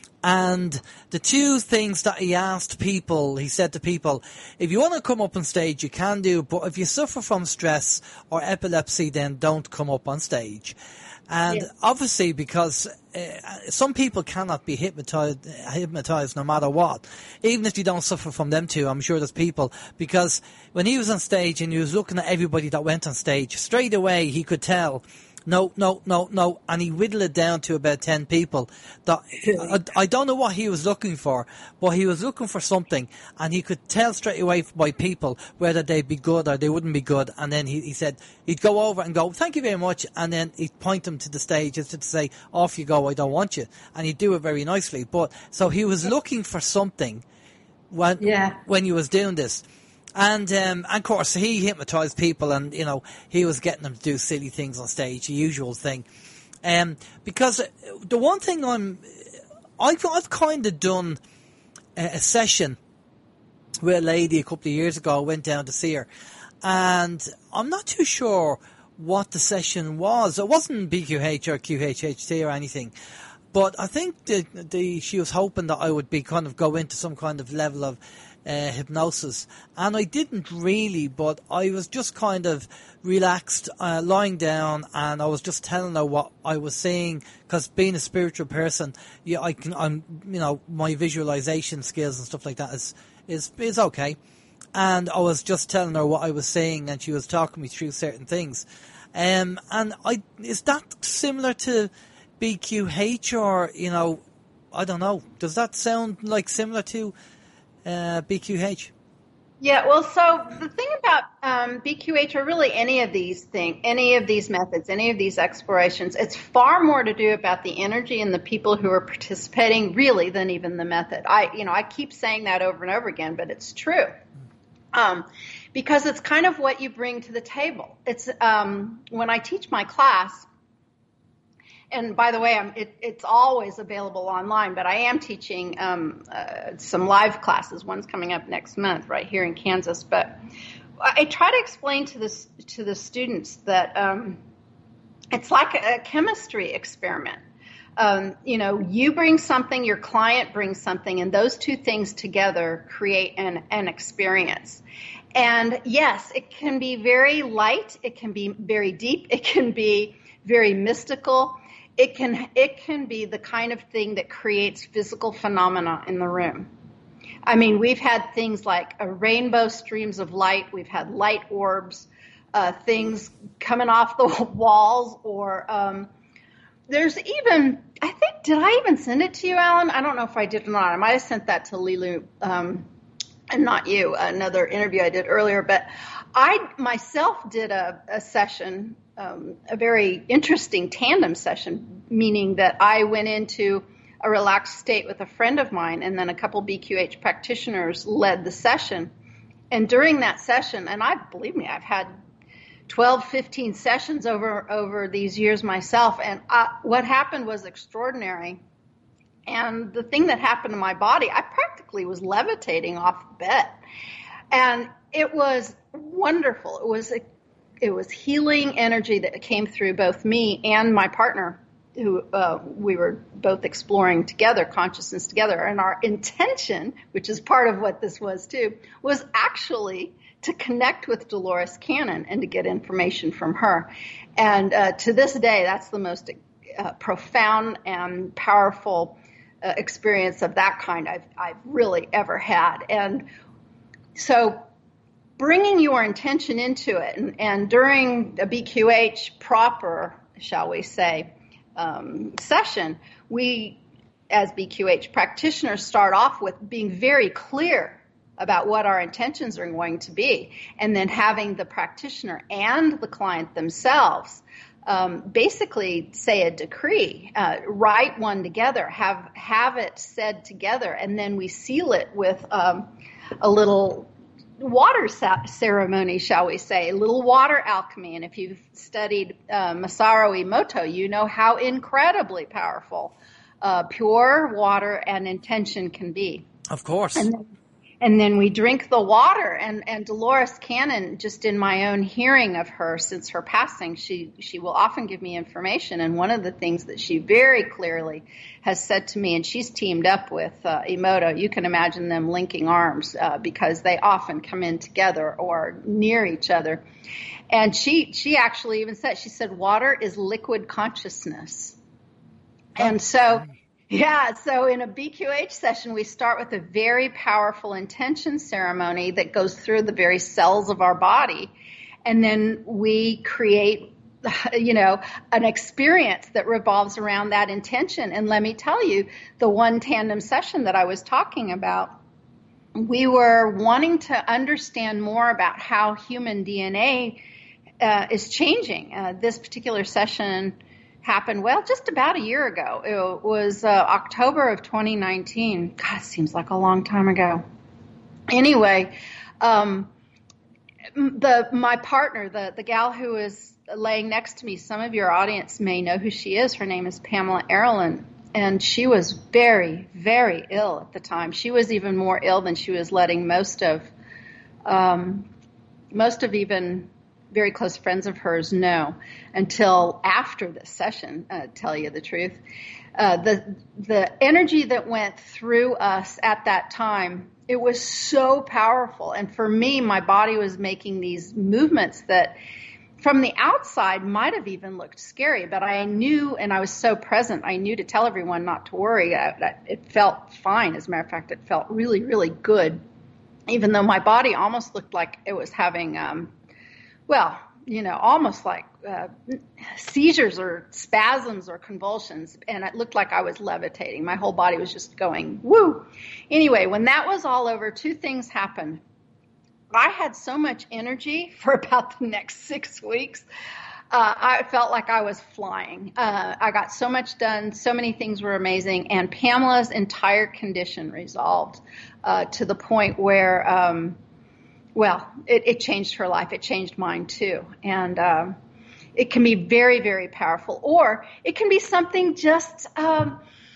And the two things that he asked people, he said to people, if you want to come up on stage, you can do, but if you suffer from stress or epilepsy, then don't come up on stage. And yes. Obviously, because uh, some people cannot be hypnotized, hypnotized no matter what, even if you don't suffer from them too. I'm sure there's people, because when he was on stage and he was looking at everybody that went on stage, straight away he could tell, no, no, no, no, and he whittled it down to about ten people. That I, I don't know what he was looking for, but he was looking for something, and he could tell straight away by people whether they'd be good or they wouldn't be good. And then he, he said he'd go over and go, thank you very much, and then he'd point them to the stage just to say, off you go, I don't want you, and he'd do it very nicely. But so he was looking for something when yeah. when he was doing this. And, um, and of course, he hypnotized people, and, you know, he was getting them to do silly things on stage, the usual thing. Um, because the one thing I'm, I've, I've kind of done a, a session with a lady a couple of years ago. I went down to see her, and I'm not too sure what the session was. It wasn't B Q H or Q H H T or anything. But I think the, the, she was hoping that I would be kind of go into some kind of level of Uh, hypnosis, and I didn't really, but I was just kind of relaxed, uh, lying down, and I was just telling her what I was seeing, because being a spiritual person, yeah, I can, I'm, you know, my visualization skills and stuff like that is, is, is okay, and I was just telling her what I was seeing, and she was talking me through certain things, um, and I, is that similar to B Q H, or, you know, I don't know, does that sound like similar to Uh, B Q H? Yeah, well, so the thing about um, B Q H, or really any of these things, any of these methods, any of these explorations, it's far more to do about the energy and the people who are participating, really, than even the method. I, you know, I keep saying that over and over again, but it's true. Um, because it's kind of what you bring to the table. It's um, when I teach my class, and by the way, I'm, it, it's always available online, but I am teaching um, uh, some live classes. One's coming up next month right here in Kansas. But I try to explain to, this, to the students that um, it's like a, a chemistry experiment. Um, you know, you bring something, your client brings something, and those two things together create an, an experience. And yes, it can be very light. It can be very deep. It can be very mystical. It can it can be the kind of thing that creates physical phenomena in the room. I mean, we've had things like a rainbow streams of light. We've had light orbs, uh, things coming off the walls, or um, there's even, I think, did I even send it to you, Alan? I don't know if I did or not. I might have sent that to Lilu, um, and not you, another interview I did earlier. But I myself did a, a session, um, a very interesting tandem session, meaning that I went into a relaxed state with a friend of mine, and then a couple B Q H practitioners led the session. And during that session, and I believe me, I've had twelve, fifteen sessions over over these years myself, and I, what happened was extraordinary. And the thing that happened to my body, I practically was levitating off the bed, and it was wonderful. It was a, it was healing energy that came through both me and my partner, who uh, we were both exploring together, consciousness together. And our intention, which is part of what this was too, was actually to connect with Dolores Cannon and to get information from her. And uh, to this day, that's the most uh, profound and powerful uh, experience of that kind I've, I've really ever had. And so bringing your intention into it, and, and during a B Q H proper, shall we say, um, session, we, as B Q H practitioners, start off with being very clear about what our intentions are going to be, and then having the practitioner and the client themselves um, basically say a decree, uh, write one together, have have it said together, and then we seal it with um, a little water sa- ceremony, shall we say, a little water alchemy. And if you've studied uh, Masaru Emoto, you know how incredibly powerful uh, pure water and intention can be. Of course. And then, And then we drink the water, and, and Dolores Cannon, just in my own hearing of her since her passing, she, she will often give me information. And one of the things that she very clearly has said to me, and she's teamed up with uh, Emoto, you can imagine them linking arms uh, because they often come in together or near each other. And she, she actually even said, she said, water is liquid consciousness. And so... Yeah, so in a B Q H session, we start with a very powerful intention ceremony that goes through the very cells of our body. And then we create, you know, an experience that revolves around that intention. And let me tell you, the one tandem session that I was talking about, we were wanting to understand more about how human D N A uh, is changing. Uh, this particular session happened, well, just about a year ago. It was uh, October of twenty nineteen. God, it seems like a long time ago. Anyway, um, the my partner, the, the gal who is laying next to me, some of your audience may know who she is. Her name is Pamela Erlin, and she was very, very ill at the time. She was even more ill than she was letting most of, um, most of even very close friends of hers know until after this session, uh, tell you the truth. Uh, the the energy that went through us at that time, it was so powerful. And for me, my body was making these movements that from the outside might have even looked scary, but I knew, and I was so present, I knew to tell everyone not to worry. I, I, it felt fine. As a matter of fact, it felt really, really good, even though my body almost looked like it was having um, well, you know, almost like uh, seizures or spasms or convulsions. And it looked like I was levitating. My whole body was just going, woo. Anyway, when that was all over, two things happened. I had so much energy for about the next six weeks. Uh, I felt like I was flying. Uh, I got so much done. So many things were amazing. And Pamela's entire condition resolved uh, to the point where... Um, well, it, it changed her life. It changed mine too. And um, it can be very, very powerful. Or it can be something just um,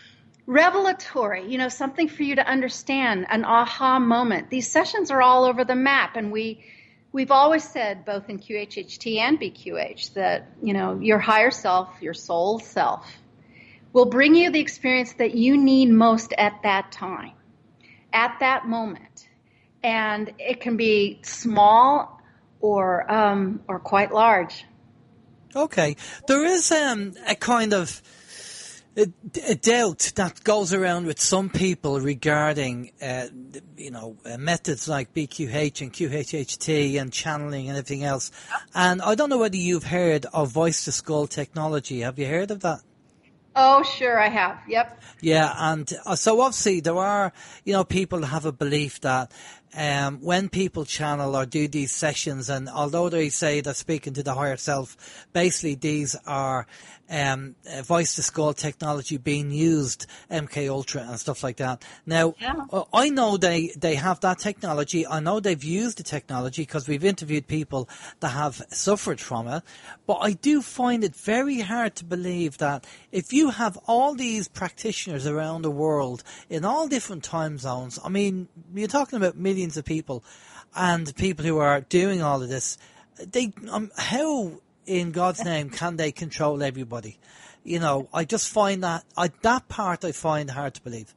revelatory, you know, something for you to understand, an aha moment. These sessions are all over the map. And we, we've always said, both in Q H H T and B Q H, that, you know, your higher self, your soul self, will bring you the experience that you need most at that time, at that moment. And it can be small or um, or quite large. Okay. There is um, a kind of a, a doubt that goes around with some people regarding, uh, you know, uh, methods like B Q H and Q H H T and channeling and everything else. And I don't know whether you've heard of voice-to-skull technology. Have you heard of that? Oh, sure, I have. Yep. Yeah, and uh, so obviously there are, you know, people that have a belief that um, when people channel or do these sessions, and although they say they're speaking to the higher self, basically these are um, uh, voice-to-skull technology being used, M K Ultra and stuff like that. Now, Yeah. uh, I know they, they have that technology. I know they've used the technology because we've interviewed people that have suffered from it. But I do find it very hard to believe that if you have all these practitioners around the world in all different time zones, I mean, you're talking about millions of people and people who are doing all of this, they, um, how in God's name can they control everybody? You know, I just find that, I, that part I find hard to believe.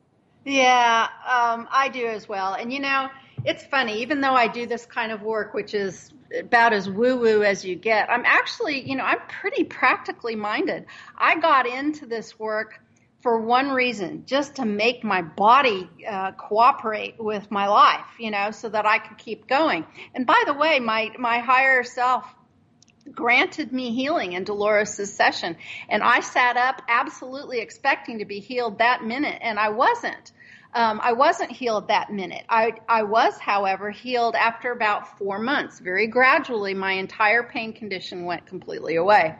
Yeah, um, I do as well. And, you know, it's funny, even though I do this kind of work, which is about as woo-woo as you get, I'm actually, you know, I'm pretty practically minded. I got into this work for one reason, just to make my body uh, cooperate with my life, you know, so that I could keep going. And by the way, my, my higher self granted me healing in Dolores' session. And I sat up absolutely expecting to be healed that minute, and I wasn't. Um, I wasn't healed that minute. I, I was, however, healed after about four months. Very gradually, my entire pain condition went completely away.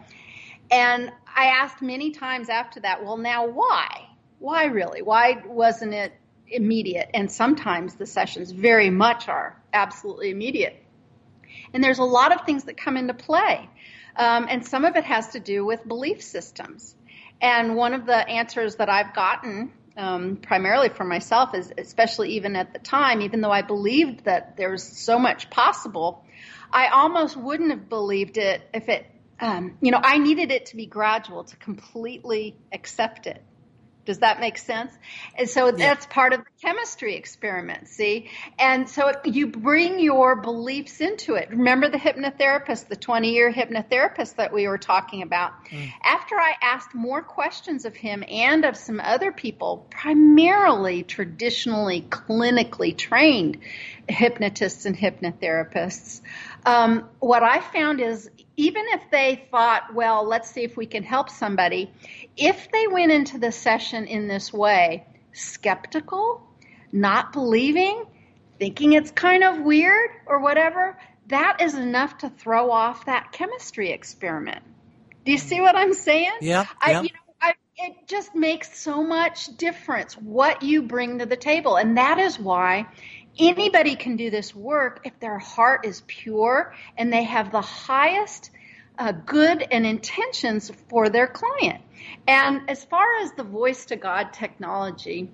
And I asked many times after that, well, now why? Why really? Why wasn't it immediate? And sometimes the sessions very much are absolutely immediate. And there's a lot of things that come into play. Um, and some of it has to do with belief systems. And one of the answers that I've gotten um, primarily for myself is, especially even at the time, even though I believed that there was so much possible, I almost wouldn't have believed it if it, um, you know, I needed it to be gradual to completely accept it. Does that make sense? And so yeah. That's part of the chemistry experiment, see? And so it, you bring your beliefs into it. Remember the hypnotherapist, the twenty-year hypnotherapist that we were talking about? Mm. After I asked more questions of him and of some other people, primarily traditionally clinically trained hypnotists and hypnotherapists, um, what I found is even if they thought, well, let's see if we can help somebody, if they went into the session in this way, skeptical, not believing, thinking it's kind of weird or whatever, that is enough to throw off that chemistry experiment. Do you see what I'm saying? Yeah. I, yeah. You know, I, it just makes so much difference what you bring to the table. And that is why anybody can do this work if their heart is pure and they have the highest uh, good and intentions for their client. And as far as the voice to God technology,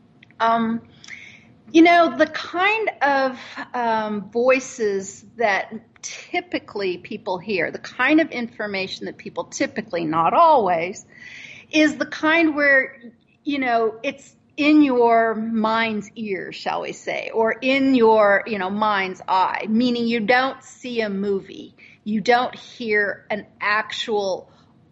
um, you know, the kind of um, voices that typically people hear, the kind of information that people typically, not always, is the kind where, you know, it's in your mind's ear, shall we say, or in your, you know, mind's eye, meaning you don't see a movie. You don't hear an actual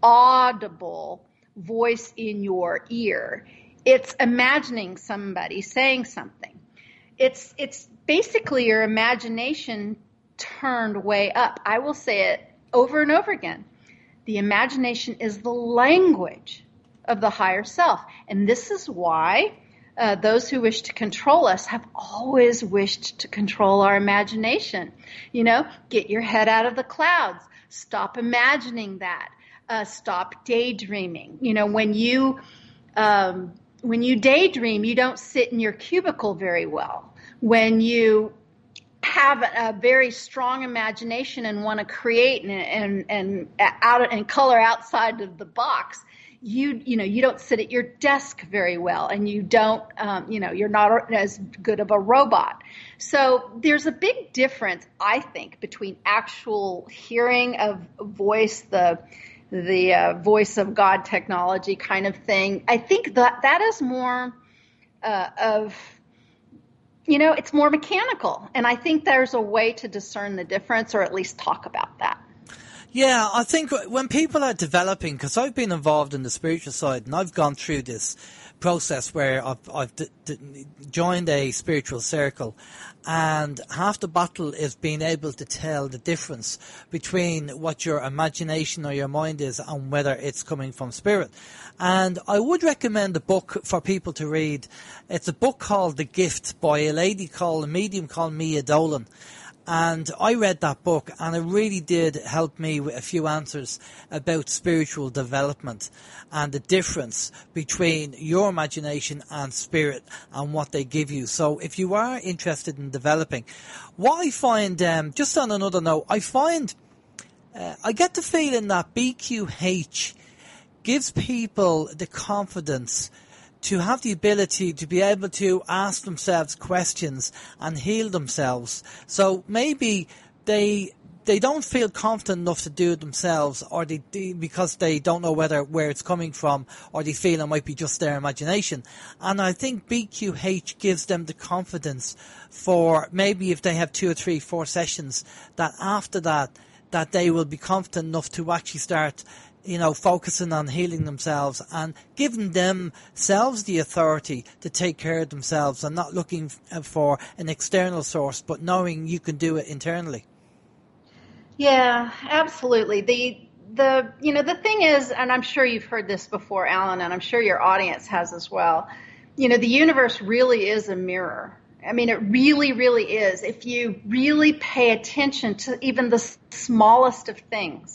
audible voice in your ear. It's imagining somebody saying something. It's it's basically your imagination turned way up. I will say it over and over again. The imagination is the language of the higher self. And this is why uh, those who wish to control us have always wished to control our imagination. You know, get your head out of the clouds. Stop imagining that. Uh, stop daydreaming. You know, when you um, when you daydream, you don't sit in your cubicle very well. When you have a very strong imagination and want to create and and and out and color outside of the box, you you know you don't sit at your desk very well, and you don't um, you know you're not as good of a robot. So there's a big difference, I think, between actual hearing of voice, the the uh, voice of God technology kind of thing. I think that that is more uh, of You know, it's more mechanical, and I think there's a way to discern the difference, or at least talk about that. Yeah, I think when people are developing, because I've been involved in the spiritual side, and I've gone through this process where I've, I've d- d- joined a spiritual circle, and half the battle is being able to tell the difference between what your imagination or your mind is and whether it's coming from spirit. And I would recommend a book for people to read. It's a book called The Gift by a lady called, a medium called Mia Dolan. And I read that book, and it really did help me with a few answers about spiritual development and the difference between your imagination and spirit and what they give you. So if you are interested in developing, what I find, um, just on another note, I find, uh, I get the feeling that B Q H gives people the confidence to have the ability to be able to ask themselves questions and heal themselves. So maybe they they don't feel confident enough to do it themselves, or they, they because they don't know whether where it's coming from, or they feel it might be just their imagination. And I think B Q H gives them the confidence for maybe if they have two or three, four sessions, that after that, that they will be confident enough to actually start, you know, focusing on healing themselves and giving themselves the authority to take care of themselves, and not looking for an external source, but knowing you can do it internally. Yeah, absolutely. The the you know the thing is, and I'm sure you've heard this before, Alan, and I'm sure your audience has as well. You know, the universe really is a mirror. I mean, it really, really is. If you really pay attention to even the smallest of things.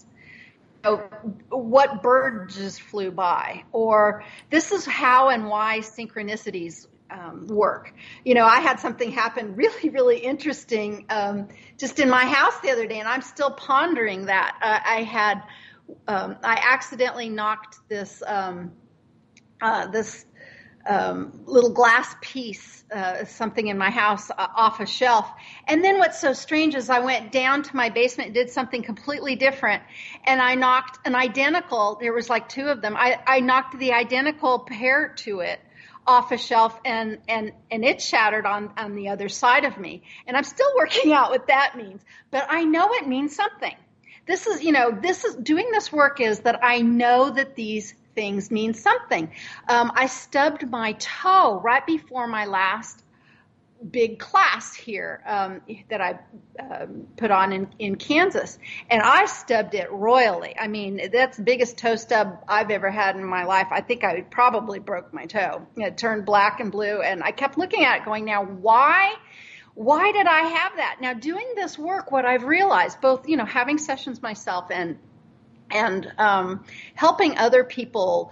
What bird just flew by, or this is how and why synchronicities um, work. You know, I had something happen really, really interesting um, just in my house the other day, and I'm still pondering that. Uh, I had, um, I accidentally knocked this, um, uh, this um, little glass piece, uh, something in my house, uh, off a shelf. And then what's so strange is I went down to my basement and did something completely different. And I knocked an identical, there was like two of them. I, I knocked the identical pair to it off a shelf, and, and, and it shattered on, on the other side of me. And I'm still working out what that means, but I know it means something. This is, you know, this is doing this work is that I know that these things mean something. Um, I stubbed my toe right before my last big class here um, that I um, put on in, in Kansas, and I stubbed it royally. I mean, that's the biggest toe stub I've ever had in my life. I think I probably broke my toe. It turned black and blue, and I kept looking at it going, now why? Why did I have that? Now, doing this work, what I've realized, both, you know, having sessions myself and and um, helping other people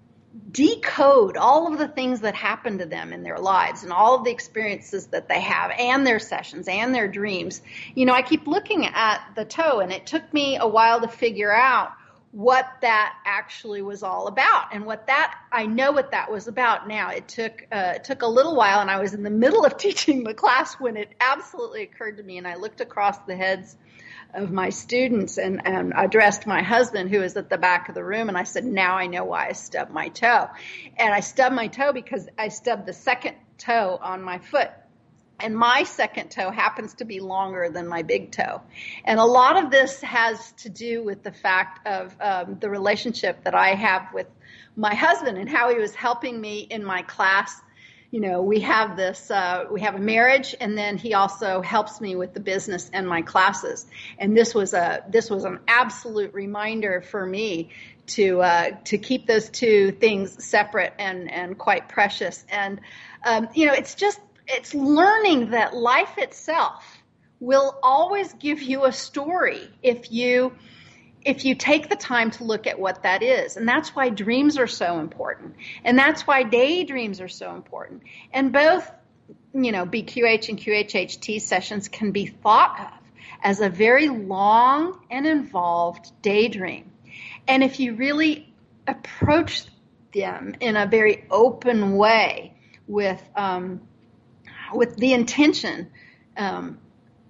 decode all of the things that happen to them in their lives and all of the experiences that they have and their sessions and their dreams. You know, I keep looking at the toe, and it took me a while to figure out what that actually was all about, and what that, I know what that was about now. It took, uh, it took a little while, and I was in the middle of teaching the class when it absolutely occurred to me, and I looked across the heads of my students and, and addressed my husband, who is at the back of the room, and I said, now I know why I stubbed my toe. And I stubbed my toe because I stubbed the second toe on my foot. And my second toe happens to be longer than my big toe. And a lot of this has to do with the fact of um, the relationship that I have with my husband and how he was helping me in my class. You know, we have this, uh, we have a marriage, and then he also helps me with the business and my classes. And this was a, this was an absolute reminder for me to, uh, to keep those two things separate and, and quite precious. And, um, you know, it's just, it's learning that life itself will always give you a story if you, if you take the time to look at what that is. And that's why dreams are so important. And that's why daydreams are so important. And both you know, B Q H and Q H H T sessions can be thought of as a very long and involved daydream. And if you really approach them in a very open way with um, with the intention um,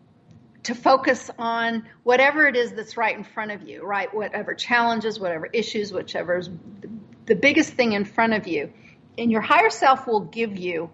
to focus on whatever it is that's right in front of you, right? Whatever challenges, whatever issues, whichever is the biggest thing in front of you. And your higher self will give you,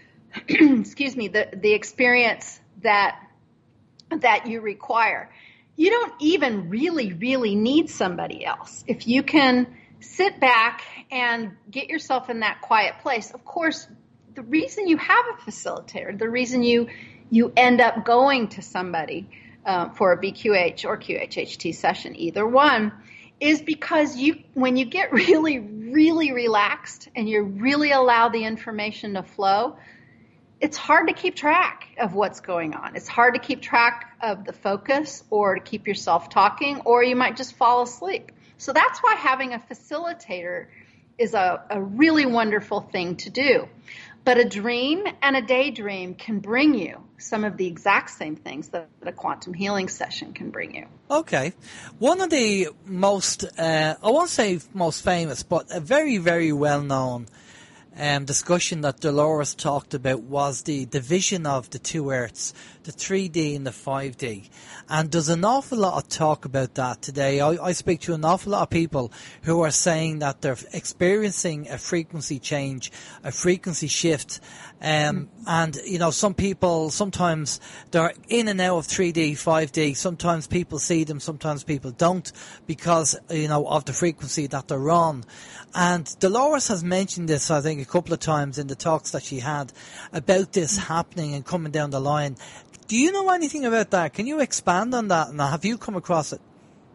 excuse me, the, the experience that that you require. You don't even really, really need somebody else. If you can sit back and get yourself in that quiet place. Of course, the reason you have a facilitator, the reason you you end up going to somebody uh, for a B Q H or Q H H T session, either one, is because you, when you get really, really relaxed and you really allow the information to flow, it's hard to keep track of what's going on. It's hard to keep track of the focus or to keep yourself talking, or you might just fall asleep. So that's why having a facilitator is a, a really wonderful thing to do. But a dream and a daydream can bring you some of the exact same things that a quantum healing session can bring you. Okay. One of the most, uh, I won't say most famous, but a very, very well-known um, discussion that Dolores talked about was the division of the two Earths, the three D and the five D. And there's an awful lot of talk about that today. I, I speak to an awful lot of people who are saying that they're experiencing a frequency change, a frequency shift. Um, and, you know, some people, sometimes they're in and out of three D, five D. Sometimes people see them, sometimes people don't, because, you know, of the frequency that they're on. And Dolores has mentioned this, I think, a couple of times in the talks that she had about this happening and coming down the line. Do you know anything about that? Can you expand on that? And have you come across it?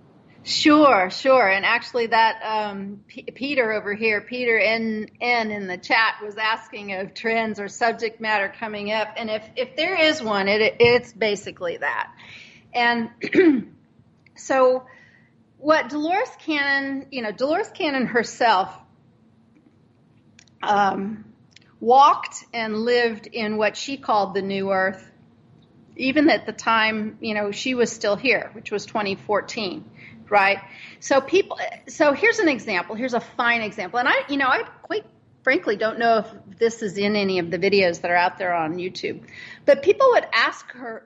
Sure, sure. And actually that um, P- Peter over here, Peter N, N in the chat was asking of trends or subject matter coming up. And if, if there is one, it, it's basically that. And so what Dolores Cannon, you know, Dolores Cannon herself um, walked and lived in what she called the New Earth. Even at the time, you know, she was still here, which was twenty fourteen, right? So people, so here's an example. Here's a fine example. And I, you know, I quite frankly don't know if this is in any of the videos that are out there on YouTube, but people would ask her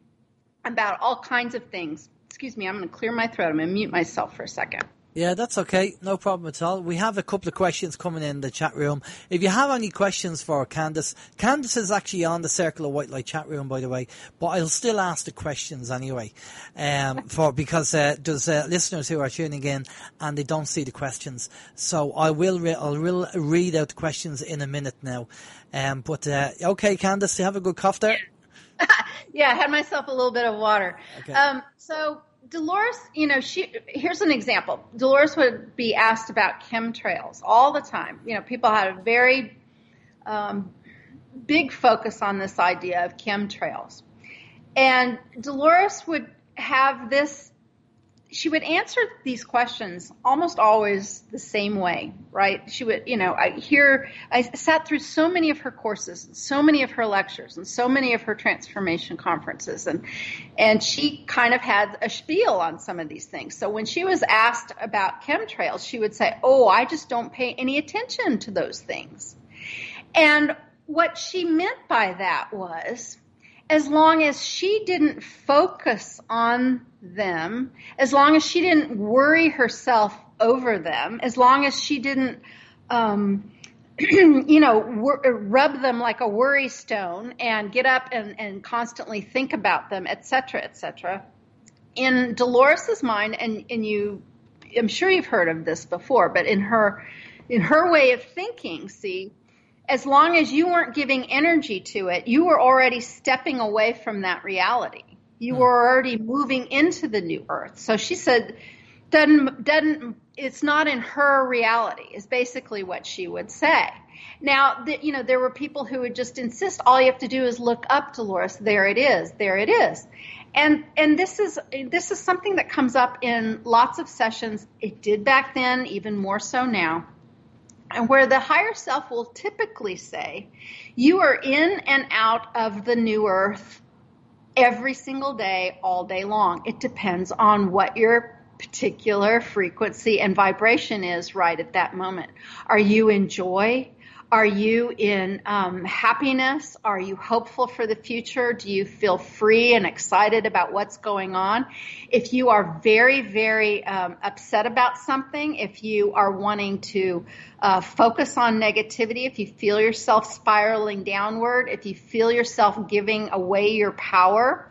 about all kinds of things. Excuse me, I'm going to clear my throat. I'm going to mute myself for a second. Yeah, that's okay. No problem at all. We have a couple of questions coming in the chat room. If you have any questions for Candice, Candice is actually on the Circle of White Light chat room, by the way, but I'll still ask the questions anyway, um, for because uh, there's uh, listeners who are tuning in and they don't see the questions. So I will re- I'll re- read out the questions in a minute now. Um, but uh, okay, Candice, do you have a good cough there? Yeah, I had myself a little bit of water. Okay. Um, so. Dolores, you know, she, here's an example. Dolores would be asked about chemtrails all the time. You know, people had a very um, big focus on this idea of chemtrails. And Dolores would have this, she would answer these questions almost always the same way, right? She would, you know, I hear, I sat through so many of her courses, and so many of her lectures, and so many of her transformation conferences, and and she kind of had a spiel on some of these things. So when she was asked about chemtrails, she would say, oh, I just don't pay any attention to those things. And what she meant by that was, as long as she didn't focus on them, as long as she didn't worry herself over them, as long as she didn't, um, you know, wor- rub them like a worry stone and get up and, and constantly think about them, et cetera, et cetera. In Dolores's mind, and, and you, I'm sure you've heard of this before, but in her, in her way of thinking, see, as long as you weren't giving energy to it, you were already stepping away from that reality. You were already moving into the new earth. So she said, doesn't, doesn't, it's not in her reality, is basically what she would say. Now, the, you know, there were people who would just insist, all you have to do is look up, Dolores. There it is. There it is. And, and this is, this is something that comes up in lots of sessions. It did back then, even more so now. And where the higher self will typically say, you are in and out of the new earth every single day, all day long. It depends on what your particular frequency and vibration is right at that moment. Are you in joy? Are you in um, happiness? Are you hopeful for the future? Do you feel free and excited about what's going on? If you are very, very um, upset about something, if you are wanting to uh, focus on negativity, if you feel yourself spiraling downward, if you feel yourself giving away your power,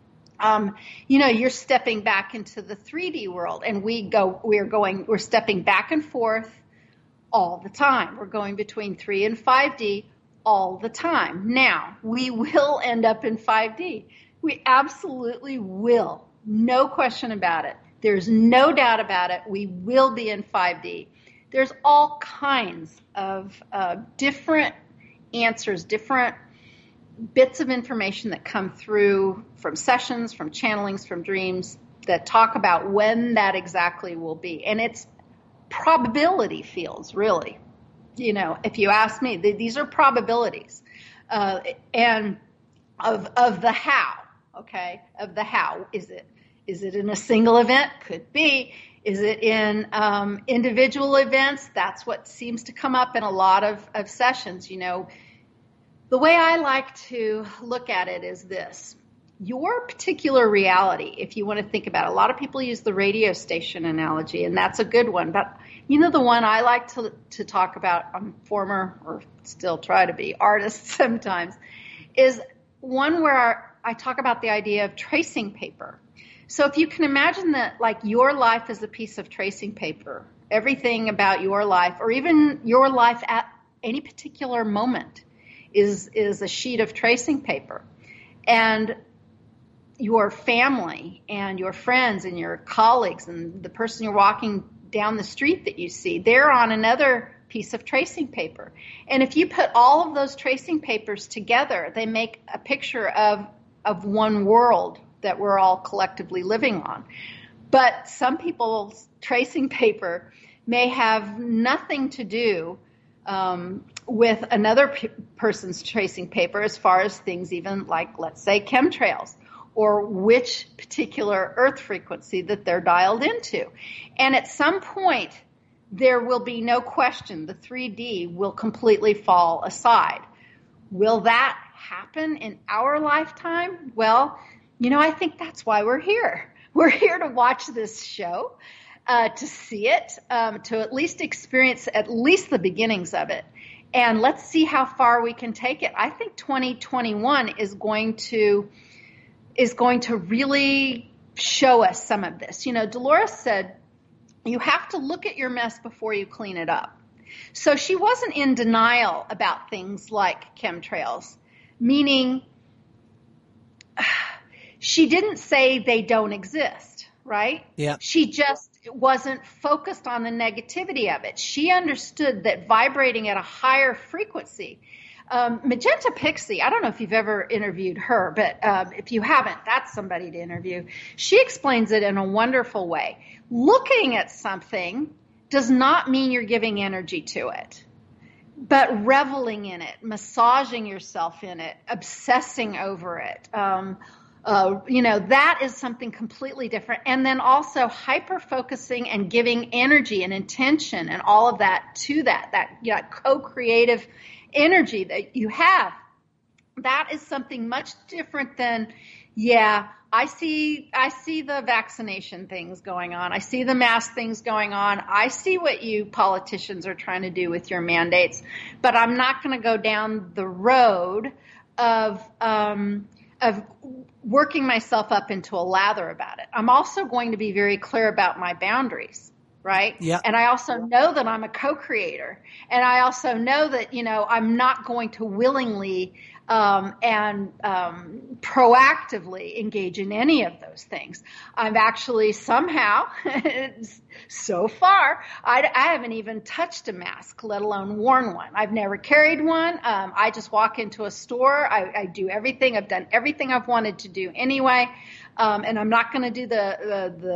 Um, you know, you're stepping back into the three D world, and we go, we're going, we're stepping back and forth all the time. We're going between three and five D all the time. Now, we will end up in five D. We absolutely will. No question about it. There's no doubt about it. We will be in five D. There's all kinds of uh, different answers, different bits of information that come through from sessions, from channelings, from dreams that talk about when that exactly will be. And it's probability fields, really. You know, if you ask me, th- these are probabilities. Uh, and of of the how, okay, of the how. Is it is it in a single event? Could be. Is it in um, individual events? That's what seems to come up in a lot of, of sessions, you know. The way I like to look at it is this. Your particular reality, if you want to think about it, a lot of people use the radio station analogy, and that's a good one. But you know the one I like to to talk about, I'm former, or still try to be, artist sometimes, is one where I talk about the idea of tracing paper. So if you can imagine that, like, your life is a piece of tracing paper, everything about your life, or even your life at any particular moment, is is a sheet of tracing paper. And your family and your friends and your colleagues and the person you're walking down the street that you see, they're on another piece of tracing paper. And if you put all of those tracing papers together, they make a picture of of one world that we're all collectively living on. But some people's tracing paper may have nothing to do um, with another p- person's tracing paper as far as things even like, let's say, chemtrails, or which particular earth frequency that they're dialed into. And at some point, there will be no question the three D will completely fall aside. Will that happen in our lifetime? Well, you know, I think that's why we're here. We're here to watch this show, uh, to see it, um, to at least experience at least the beginnings of it. And let's see how far we can take it. I think twenty twenty-one is going to is going to really show us some of this. You know, Dolores said, you have to look at your mess before you clean it up. So she wasn't in denial about things like chemtrails, meaning she didn't say they don't exist, right? Yeah. She just wasn't focused on the negativity of it. She understood that vibrating at a higher frequency. Um, Magenta Pixie, I don't know if you've ever interviewed her, but um, if you haven't, that's somebody to interview. She explains it in a wonderful way. Looking at something does not mean you're giving energy to it, but reveling in it, massaging yourself in it, obsessing over it, um, uh, you know, that is something completely different. And then also hyper-focusing and giving energy and intention and all of that to that, that, you know, co-creative energy that you have. That is something much different than, yeah, I see, I see the vaccination things going on. I see the mask things going on. I see what you politicians are trying to do with your mandates, but I'm not going to go down the road of, um, of working myself up into a lather about it. I'm also going to be very clear about my boundaries. Right? Yeah. And I also know that I'm a co-creator. And I also know that, you know, I'm not going to willingly um, and um, proactively engage in any of those things. I've actually somehow, so far, I, I haven't even touched a mask, let alone worn one. I've never carried one. Um, I just walk into a store. I, I do everything. I've done everything I've wanted to do anyway. Um, and I'm not going to do the, the, the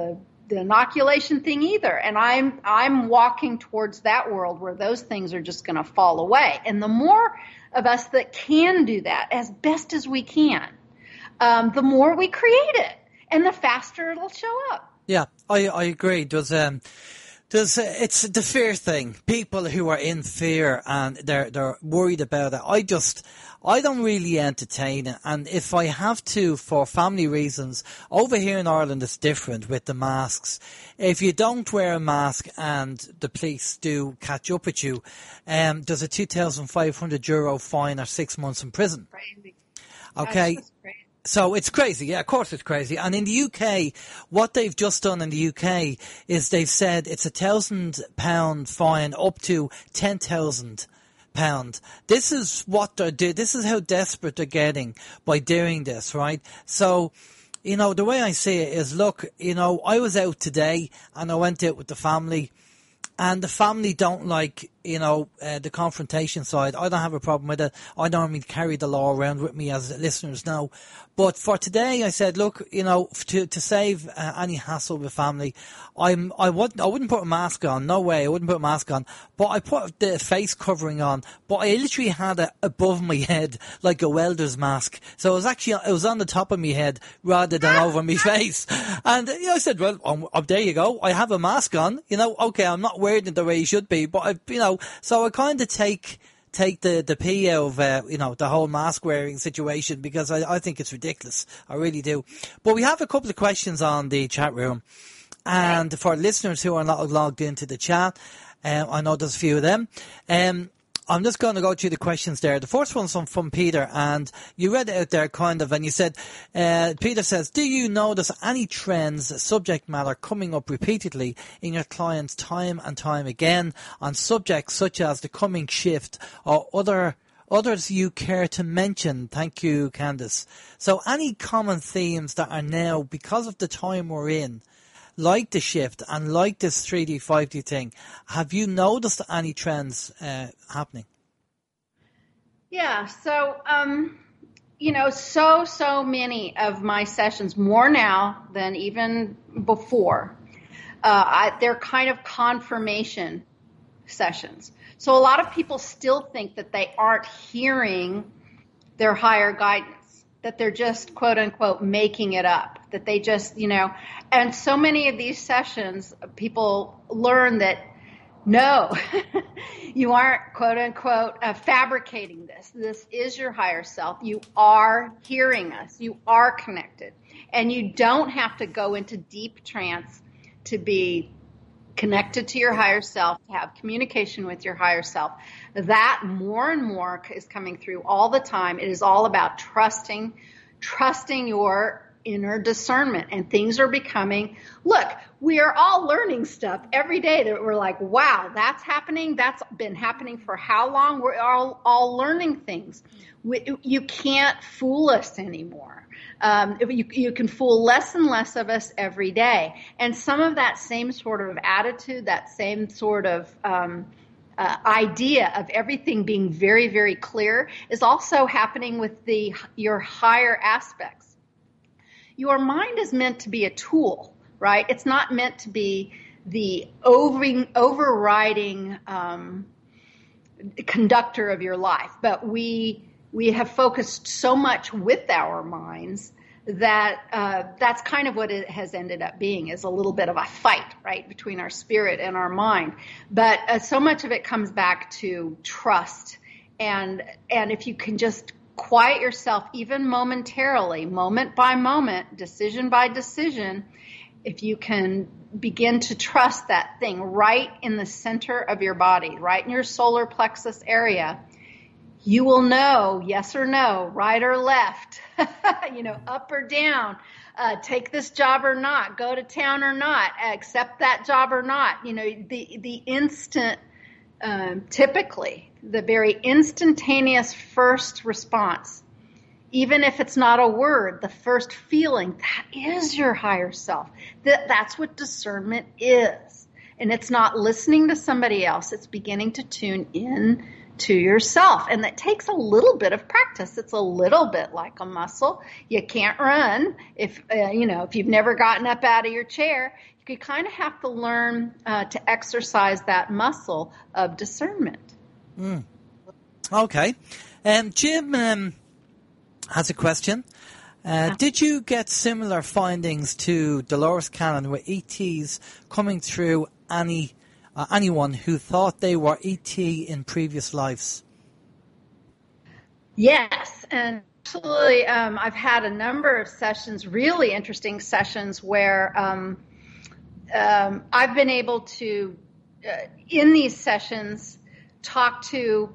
the inoculation thing either. And I'm I'm walking towards that world where those things are just going to fall away. And the more of us that can do that as best as we can, um, the more we create it, and the faster it'll show up. Yeah, I I agree. Does um. There's, uh, it's the fear thing. People who are in fear and they're they're worried about it. I just, I don't really entertain it. And if I have to, for family reasons, over here in Ireland it's different with the masks. If you don't wear a mask and the police do catch up with you, um, there's a two thousand five hundred euro fine or six months in prison. Crazy. Okay. That's just crazy. So it's crazy. Yeah, of course it's crazy. And in the U K, what they've just done in the U K is they've said it's a thousand pound fine up to ten thousand pound. This is what they're doing. This is how desperate they're getting by doing this, right? So, you know, the way I see it is, look, you know, I was out today and I went out with the family, and the family don't like, you know, uh, the confrontation side. I don't have a problem with it. I normally carry the law around with me, as listeners know. But for today, I said, look, you know, to to save uh, any hassle with family, I'm I wouldn't I wouldn't put a mask on. No way, I wouldn't put a mask on. But I put the face covering on. But I literally had it above my head like a welder's mask. So it was actually it was on the top of my head rather than over my face. And you know, I said, well, um, oh, there you go. I have a mask on. You know, okay, I'm not wearing it the way you should be, but I, you know, so I kind of take. take the, the pee out of, uh, you know, the whole mask wearing situation, because I, I think it's ridiculous. I really do. But we have a couple of questions on the chat room. And okay. For listeners who are not logged into the chat, um, I know there's a few of them. Um, I'm just going to go through the questions there. The first one's from, from Peter, and you read it out there kind of, and you said, uh, Peter says, do you notice any trends, subject matter coming up repeatedly in your clients time and time again on subjects such as the coming shift or other others you care to mention? Thank you, Candice. So any common themes that are now, because of the time we're in, like the shift and like this three D, five D thing, have you noticed any trends uh, happening? Yeah, so, um, you know, so, so many of my sessions, more now than even before, uh, I, they're kind of confirmation sessions. So a lot of people still think that they aren't hearing their higher guidance, that they're just, quote unquote, making it up, that they just, you know, and so many of these sessions, people learn that, no, you aren't, quote unquote, uh, fabricating this. This is your higher self. You are hearing us. You are connected. And you don't have to go into deep trance to be connected to your higher self, to have communication with your higher self. That more and more is coming through all the time. It is all about trusting, trusting your inner discernment, and things are becoming, look, we are all learning stuff every day that we're like, wow, that's happening. That's been happening for how long? We're all, all learning things. We, you can't fool us anymore. Um, you, you can fool less and less of us every day. And some of that same sort of attitude, that same sort of um, uh, idea of everything being very, very clear is also happening with the your higher aspects. Your mind is meant to be a tool, right? It's not meant to be the over, overriding um, conductor of your life. But we we have focused so much with our minds that uh, that's kind of what it has ended up being, is a little bit of a fight, right, between our spirit and our mind. But uh, so much of it comes back to trust. And and if you can just quiet yourself even momentarily, moment by moment, decision by decision, if you can begin to trust that thing right in the center of your body, right in your solar plexus area, you will know yes or no, right or left, you know, up or down, uh, take this job or not, go to town or not, accept that job or not. You know, the, the instant, um, typically, the very instantaneous first response, even if it's not a word, the first feeling, that is your higher self. That, that's what discernment is. And it's not listening to somebody else. It's beginning to tune in to yourself. And that takes a little bit of practice. It's a little bit like a muscle. You can't run if, uh, you know, if you've never gotten up out of your chair. you kind of have to learn uh, to exercise that muscle of discernment. Mm. Okay. Um, Jim um, has a question. Uh, did you get similar findings to Dolores Cannon with E Ts coming through any uh, anyone who thought they were E T in previous lives? Yes, and actually um, I've had a number of sessions, really interesting sessions, where um, um, I've been able to, uh, in these sessions, talk to,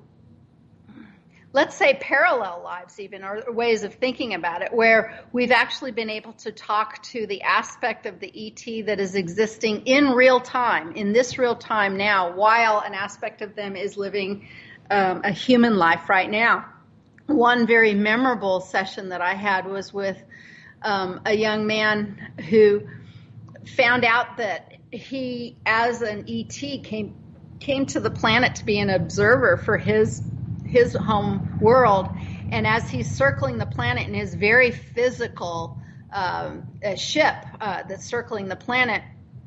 let's say, parallel lives even, or ways of thinking about it, where we've actually been able to talk to the aspect of the E T that is existing in real time, in this real time now, while an aspect of them is living um, a human life right now. One very memorable session that I had was with um, a young man who found out that he, as an E T, came came to the planet to be an observer for his his home world, and as he's circling the planet in his very physical um, ship uh, that's circling the planet,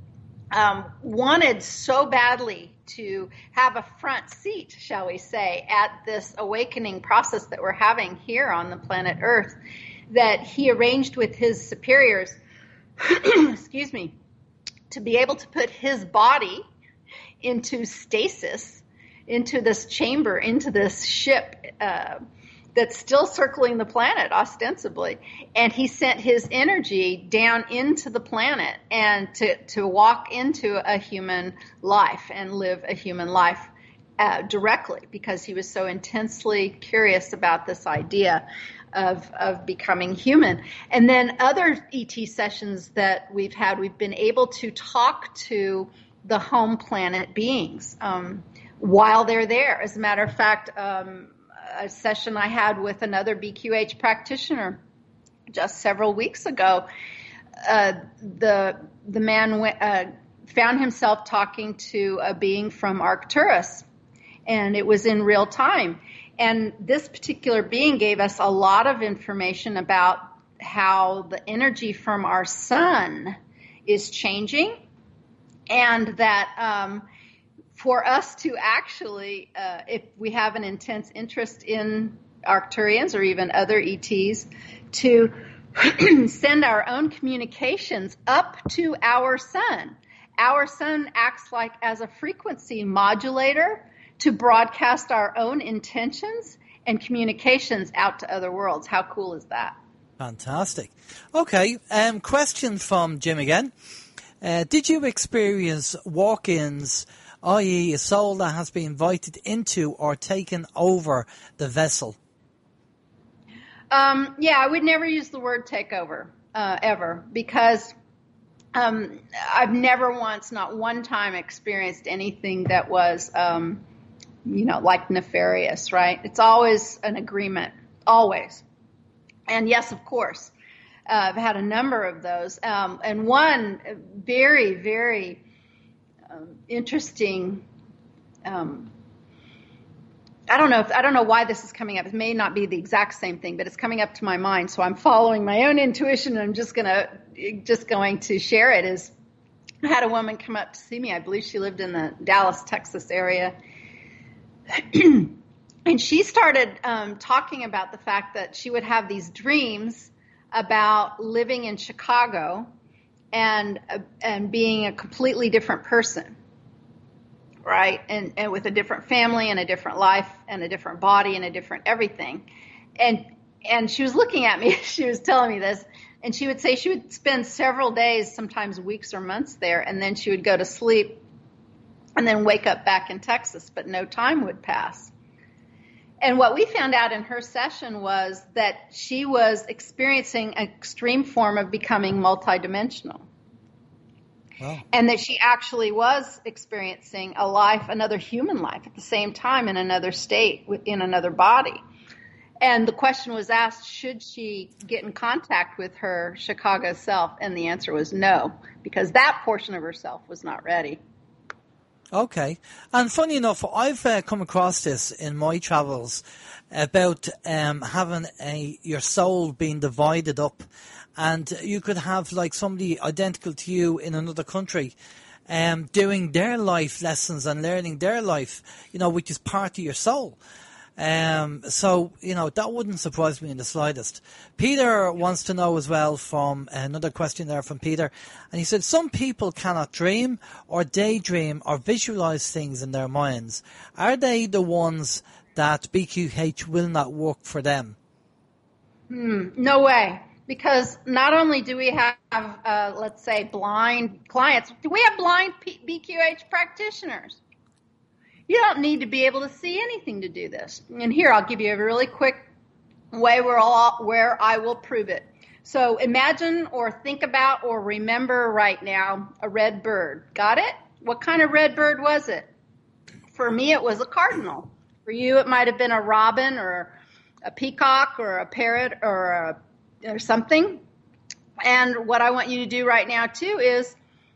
um, wanted so badly to have a front seat, shall we say, at this awakening process that we're having here on the planet Earth, that he arranged with his superiors, excuse me, to be able to put his body into stasis, into this chamber, into this ship uh, that's still circling the planet ostensibly. And he sent his energy down into the planet and to, to walk into a human life and live a human life uh, directly, because he was so intensely curious about this idea of, of becoming human. And then other E T sessions that we've had, we've been able to talk to the home planet beings um, while they're there. As a matter of fact, um, a session I had with another B Q H practitioner just several weeks ago, uh, the the man went, uh, found himself talking to a being from Arcturus, and it was in real time. And this particular being gave us a lot of information about how the energy from our sun is changing, and that um, for us to actually, uh, if we have an intense interest in Arcturians or even other E Ts, to send our own communications up to our sun. Our sun acts like as a frequency modulator to broadcast our own intentions and communications out to other worlds. How cool is that? Fantastic. Okay, um, question from Jim again. Uh, did you experience walk-ins, that is a soul that has been invited into or taken over the vessel? Um, yeah, I would never use the word takeover, uh, ever, because um, I've never once, not one time, experienced anything that was, um, you know, like nefarious, right? It's always an agreement, always. And yes, of course, uh, I've had a number of those. Um, and one very, very um, interesting, um, I don't know if, I don't know why this is coming up. It may not be the exact same thing, but it's coming up to my mind. So I'm following my own intuition, and I'm just gonna, just going to share it. Is I had a woman come up to see me. I believe she lived in the Dallas, Texas area. And she started um, talking about the fact that she would have these dreams about living in Chicago and uh, and being a completely different person, right? And, and with a different family and a different life and a different body and a different everything. And and she was looking at me. She was telling me this. And she would say she would spend several days, sometimes weeks or months there, and then she would go to sleep and then wake up back in Texas, but no time would pass. And what we found out in her session was that she was experiencing an extreme form of becoming multidimensional. Wow. And that she actually was experiencing a life, another human life at the same time in another state, in another body. And the question was asked, should she get in contact with her Chicago self? And the answer was no, because that portion of herself was not ready. Okay. And funny enough, I've uh, come across this in my travels about um, having a your soul being divided up. And you could have like somebody identical to you in another country um, doing their life lessons and learning their life, you know, which is part of your soul. Um, so, you know, that wouldn't surprise me in the slightest. Peter wants to know as well from another question there from Peter. And he said, some people cannot dream or daydream or visualize things in their minds. Are they the ones that B Q H will not work for them? Hmm, no way. Because not only do we have, uh, let's say, blind clients, do we have blind P- B Q H practitioners? You don't need to be able to see anything to do this. And here, I'll give you a really quick way where, I'll, where I will prove it. So imagine or think about or remember right now a red bird. Got it? What kind of red bird was it? For me, it was a cardinal. For you, it might have been a robin or a peacock or a parrot or a or something. And what I want you to do right now too is,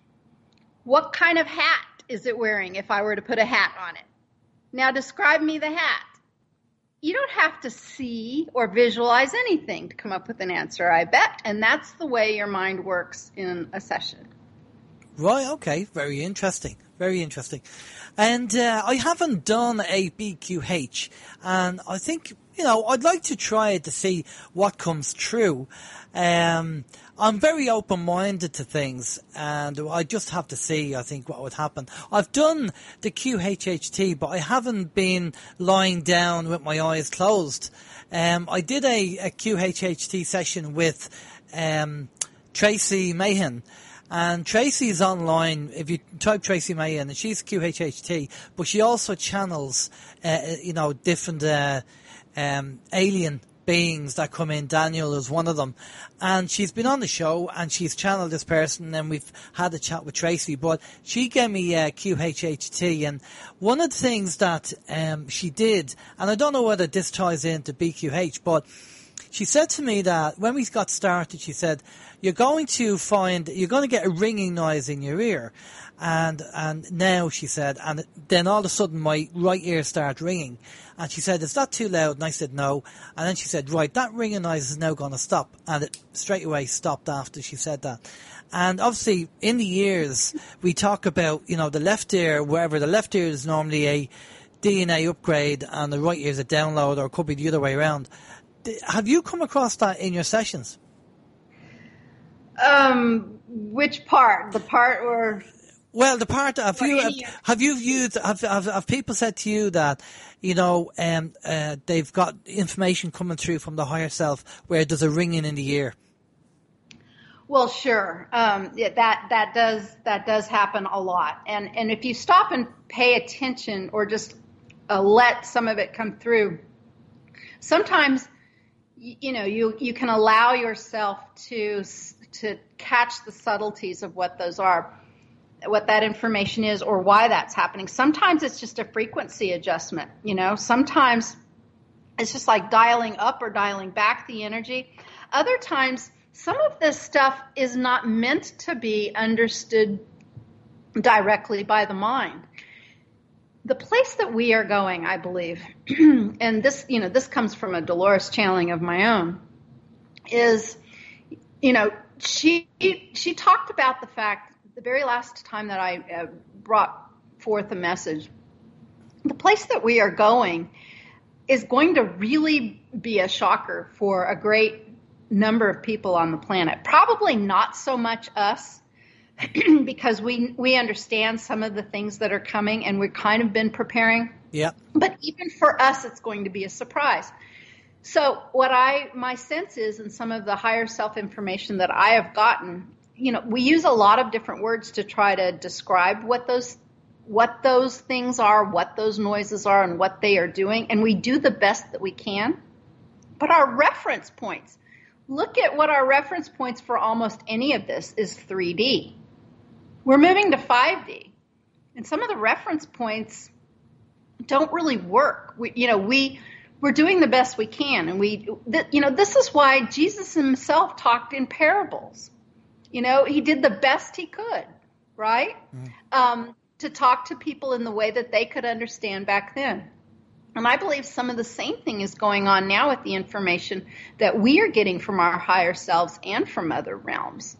what kind of hat is it wearing if I were to put a hat on it? Now describe me the hat. You don't have to see or visualize anything to come up with an answer, I bet. And that's the way your mind works in a session. Right, okay. Very interesting. Very interesting. And uh, I haven't done a B Q H, and I think, you know, I'd like to try it to see what comes true. Um, I'm very open-minded to things, and I just have to see, I think, what would happen. I've done the Q H H T, but I haven't been lying down with my eyes closed. Um, I did a, a Q H H T session with um, Tracy Mahan. And Tracy's online. If you type Tracy Mahan, and she's Q H H T, but she also channels, uh, you know, different uh, um, alien beings that come in. Daniel is one of them, and she's been on the show and she's channeled this person, and we've had a chat with Tracy. But she gave me uh, Q H H T, and one of the things that um, she did, and I don't know whether this ties into B Q H, but she said to me that when we got started, she said, you're going to find, you're going to get a ringing noise in your ear. And, and now, she said, and then all of a sudden my right ear started ringing. And she said, is that too loud? And I said, no. And then she said, right, that ringing noise is now going to stop. And it straight away stopped after she said that. And obviously, in the ears, we talk about, you know, the left ear, wherever the left ear is normally a D N A upgrade and the right ear is a download, or it could be the other way around. Have you come across that in your sessions? Um, which part? The part where? Well, the part have you have, have you viewed? Have, have have people said to you that, you know, um, uh, they've got information coming through from the higher self where there's a ringing in the ear? Well, sure. Um, yeah, that that does that does happen a lot, and and if you stop and pay attention, or just uh, let some of it come through, sometimes. You know, you, you can allow yourself to to catch the subtleties of what those are, what that information is, or why that's happening. Sometimes it's just a frequency adjustment, you know. Sometimes it's just like dialing up or dialing back the energy. Other times, some of this stuff is not meant to be understood directly by the mind. The place that we are going, I believe, and this, you know, this comes from a Dolores channeling of my own, is, you know, she she talked about the fact, the very last time that I uh, brought forth a message, the place that we are going is going to really be a shocker for a great number of people on the planet. Probably not so much us, because we we understand some of the things that are coming, and we've kind of been preparing. Yeah. But even for us, it's going to be a surprise. So what I my sense is, in some of the higher self information that I have gotten, you know, we use a lot of different words to try to describe what those what those things are, what those noises are, and what they are doing, and we do the best that we can. But our reference points, look at what our reference points for almost any of this is three D. We're moving to five D, and some of the reference points don't really work. We, you know, we we're doing the best we can, and we, th- you know, this is why Jesus himself talked in parables. You know, he did the best he could, right? Mm. Um, to talk to people in the way that they could understand back then. And I believe some of the same thing is going on now with the information that we are getting from our higher selves and from other realms.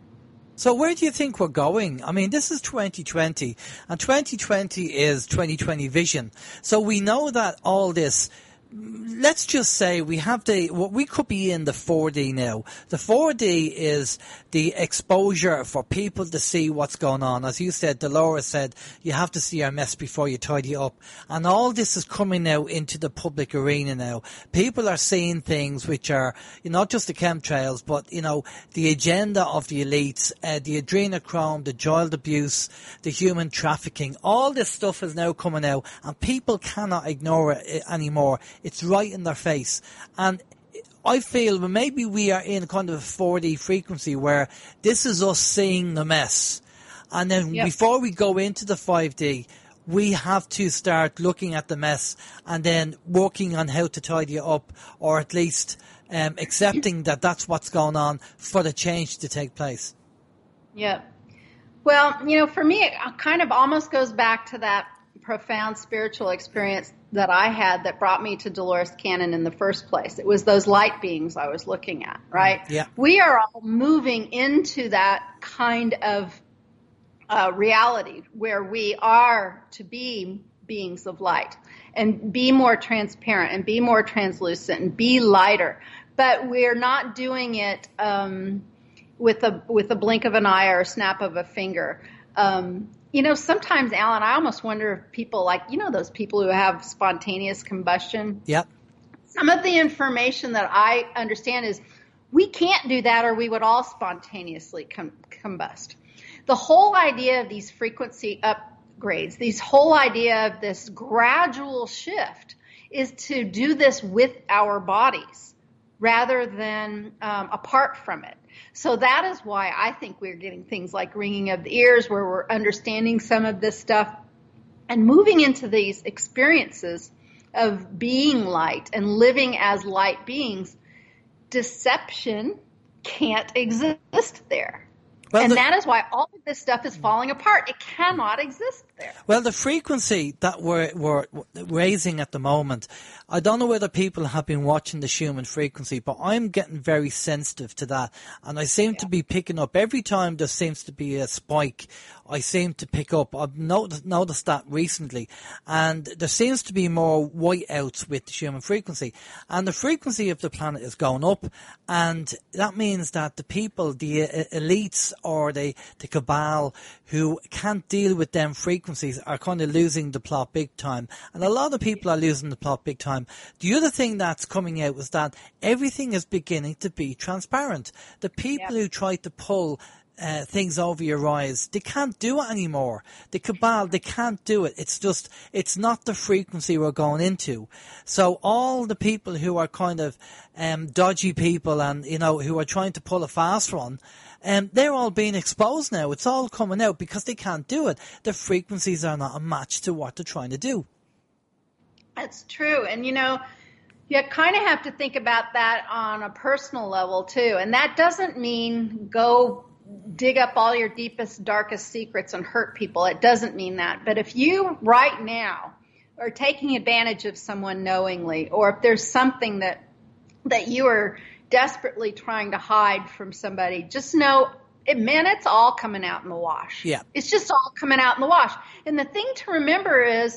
So where do you think we're going? I mean, this is twenty twenty, and twenty twenty is twenty twenty vision. So we know that all this, let's just say we have the, what we could be in the four D now. The four D is the exposure for people to see what's going on. As you said, Dolores said, you have to see our mess before you tidy up. And all this is coming now into the public arena now. People are seeing things which are, you know, not just the chemtrails, but, you know, the agenda of the elites, uh, the adrenochrome, the child abuse, the human trafficking. All this stuff is now coming out, and people cannot ignore it anymore. It's right in their face. And I feel well, maybe we are in kind of a four D frequency where this is us seeing the mess. And then yep. before we go into the five D, we have to start looking at the mess and then working on how to tidy it up, or at least um, accepting that that's what's going on for the change to take place. Yeah. Well, you know, for me, it kind of almost goes back to that profound spiritual experience that I had that brought me to Dolores Cannon in the first place. It was those light beings I was looking at, right? Yeah. We are all moving into that kind of uh, reality where we are to be beings of light and be more transparent and be more translucent and be lighter. But we're not doing it um, with a with a blink of an eye or a snap of a finger. Um, You know, sometimes, Alan, I almost wonder if people like, you know, those people who have spontaneous combustion. Yep. Some of the information that I understand is we can't do that or we would all spontaneously com- combust. The whole idea of these frequency upgrades, this whole idea of this gradual shift is to do this with our bodies rather than um, apart from it. So that is why I think we're getting things like ringing of the ears, where we're understanding some of this stuff and moving into these experiences of being light and living as light beings. Deception can't exist there. Well, and the, that is why all of this stuff is falling apart. It cannot exist there. Well, the frequency that we're, we're raising at the moment, I don't know whether people have been watching the Schumann frequency, but I'm getting very sensitive to that. And I seem yeah. to be picking up every time there seems to be a spike. I seem to pick up. I've noticed, noticed that recently. And there seems to be more whiteouts with the Schumann frequency. And the frequency of the planet is going up. And that means that the people, the uh, elites or the, the cabal who can't deal with them frequencies are kind of losing the plot big time. And a lot of people are losing the plot big time. The other thing that's coming out is that everything is beginning to be transparent. The people yep. who try to pull Uh, things over your eyes, they can't do it anymore. The cabal, they can't do it. It's just, it's not the frequency we're going into. So all the people who are kind of um, dodgy people and, you know, who are trying to pull a fast one, um, they're all being exposed now. It's all coming out because they can't do it. The frequencies are not a match to what they're trying to do. That's true. And, you know, you kind of have to think about that on a personal level, too. And that doesn't mean go dig up all your deepest, darkest secrets and hurt people. It doesn't mean that. But if you right now are taking advantage of someone knowingly, or if there's something that that you are desperately trying to hide from somebody, just know, it, man, it's all coming out in the wash. Yeah. It's just all coming out in the wash. And the thing to remember is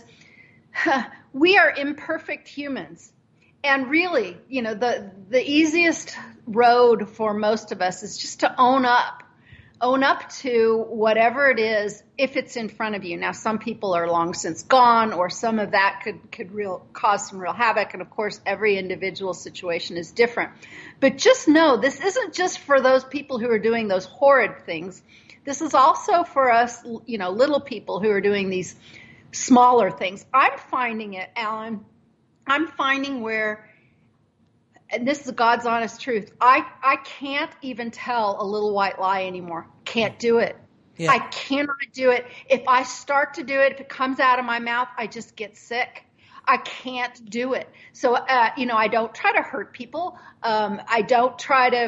we are imperfect humans. And really, you know, the, the easiest road for most of us is just to own up. Own up to whatever it is if it's in front of you. Now, some people are long since gone, or some of that could, could real cause some real havoc. And, of course, every individual situation is different. But just know this isn't just for those people who are doing those horrid things. This is also for us, you know, little people who are doing these smaller things. I'm finding it, Alan. I'm finding where, and this is God's honest truth, I, I can't even tell a little white lie anymore. Can't do it. Yeah. I cannot do it. If I start to do it, if it comes out of my mouth, I just get sick. I can't do it. So, uh, you know, I don't try to hurt people. Um, I don't try to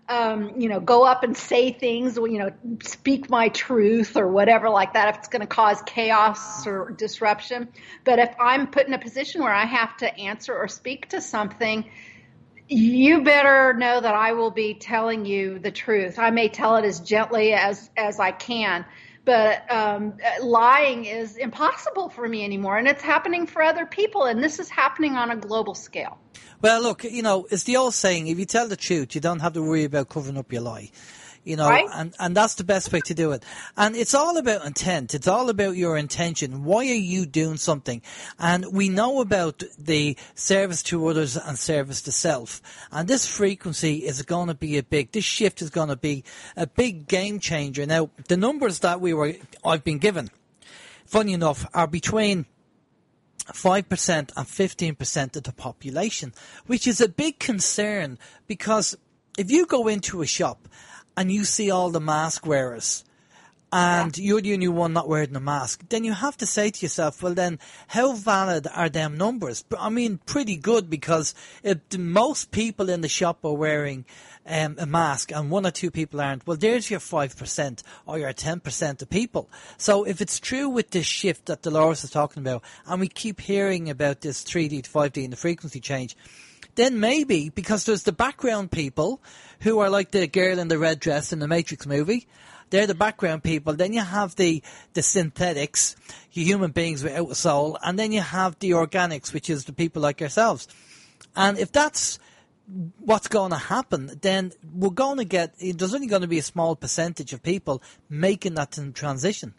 um, you know, go up and say things, you know, speak my truth or whatever like that, if it's going to cause chaos or disruption. But if I'm put in a position where I have to answer or speak to something, you better know that I will be telling you the truth. I may tell it as gently as, as I can, but um, lying is impossible for me anymore, and it's happening for other people, and this is happening on a global scale. Well, look, you know, it's the old saying, if you tell the truth, you don't have to worry about covering up your lie. You know, right? and, and that's the best way to do it. And it's all about intent. It's all about your intention. Why are you doing something? And we know about the service to others and service to self. And this frequency is going to be a big, this shift is going to be a big game changer. Now, the numbers that we were, I've been given, funny enough, are between five percent and fifteen percent of the population, which is a big concern, because if you go into a shop and you see all the mask wearers and yeah. you're the only one not wearing a mask, then you have to say to yourself, well then, how valid are them numbers? I mean, pretty good, because if most people in the shop are wearing um, a mask and one or two people aren't, well, there's your five percent or your ten percent of people. So if it's true with this shift that Dolores is talking about, and we keep hearing about this three D to five D and the frequency change, then maybe, because there's the background people who are like the girl in the red dress in the Matrix movie, they're the background people. Then you have the, the synthetics, you human beings without a soul, and then you have the organics, which is the people like yourselves. And if that's what's going to happen, then we're going to get, there's only going to be a small percentage of people making that transition.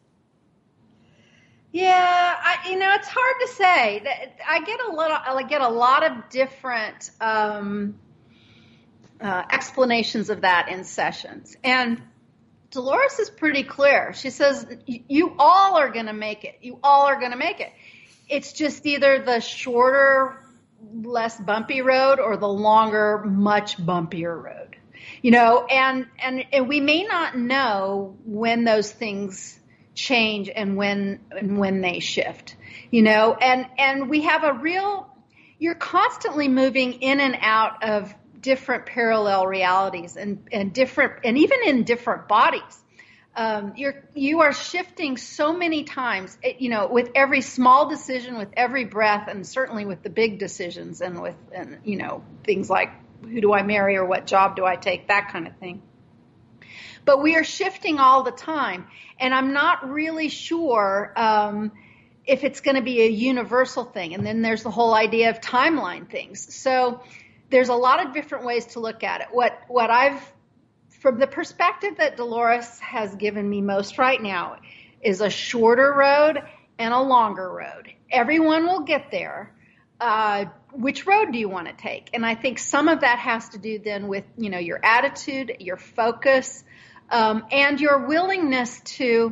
Yeah, I, you know, it's hard to say. I get a lot. I get a lot of different um, uh, explanations of that in sessions, and Dolores is pretty clear. She says, "You all are going to make it. You all are going to make it. It's just either the shorter, less bumpy road, or the longer, much bumpier road. You know, and and, and we may not know when those things change and when and when they shift, you know, and and we have a real, you're constantly moving in and out of different parallel realities and and different, and even in different bodies. Um, you're you are shifting so many times, you know, with every small decision, with every breath, and certainly with the big decisions, and with and you know things like who do I marry or what job do I take, that kind of thing. But we are shifting all the time, and I'm not really sure um, if it's going to be a universal thing. And then there's the whole idea of timeline things. So there's a lot of different ways to look at it. What what I've, from the perspective that Dolores has given me most right now, is a shorter road and a longer road. Everyone will get there. Uh, which road do you want to take? And I think some of that has to do then with, you know, your attitude, your focus, Um, and your willingness to,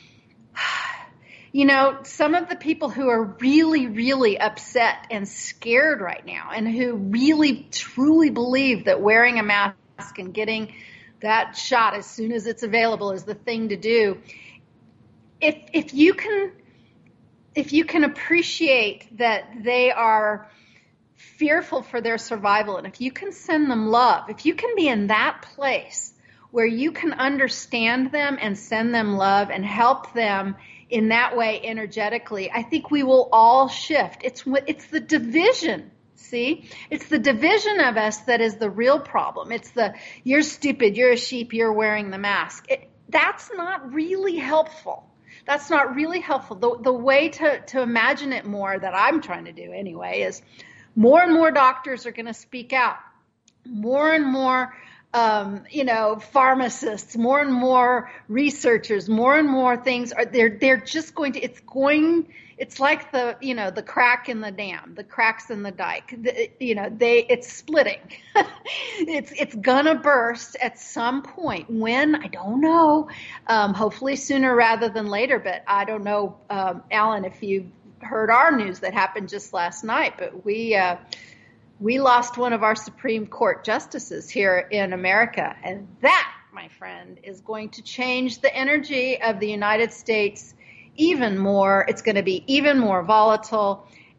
you know, some of the people who are really, really upset and scared right now, and who really, truly believe that wearing a mask and getting that shot as soon as it's available is the thing to do. If if you can, if you can appreciate that they are fearful for their survival, and if you can send them love, if you can be in that place where you can understand them and send them love and help them in that way energetically, I think we will all shift. It's it's the division, see? It's the division of us that is the real problem. It's the, you're stupid, you're a sheep, you're wearing the mask. It, that's not really helpful. That's not really helpful. The, the way to, to imagine it more, that I'm trying to do anyway, is more and more doctors are going to speak out. More and more Um, you know, pharmacists, more and more researchers, more and more things are, they're, they're just going to, it's going, it's like the, you know, the crack in the dam, the cracks in the dike, the, you know, they, it's splitting. it's, it's gonna burst at some point. When, I don't know, um, hopefully sooner rather than later, but I don't know, um, Alan, if you heard our news that happened just last night, but we, uh, We lost one of our Supreme Court justices here in America, and that, my friend, is going to change the energy of the United States even more. It's going to be even more volatile,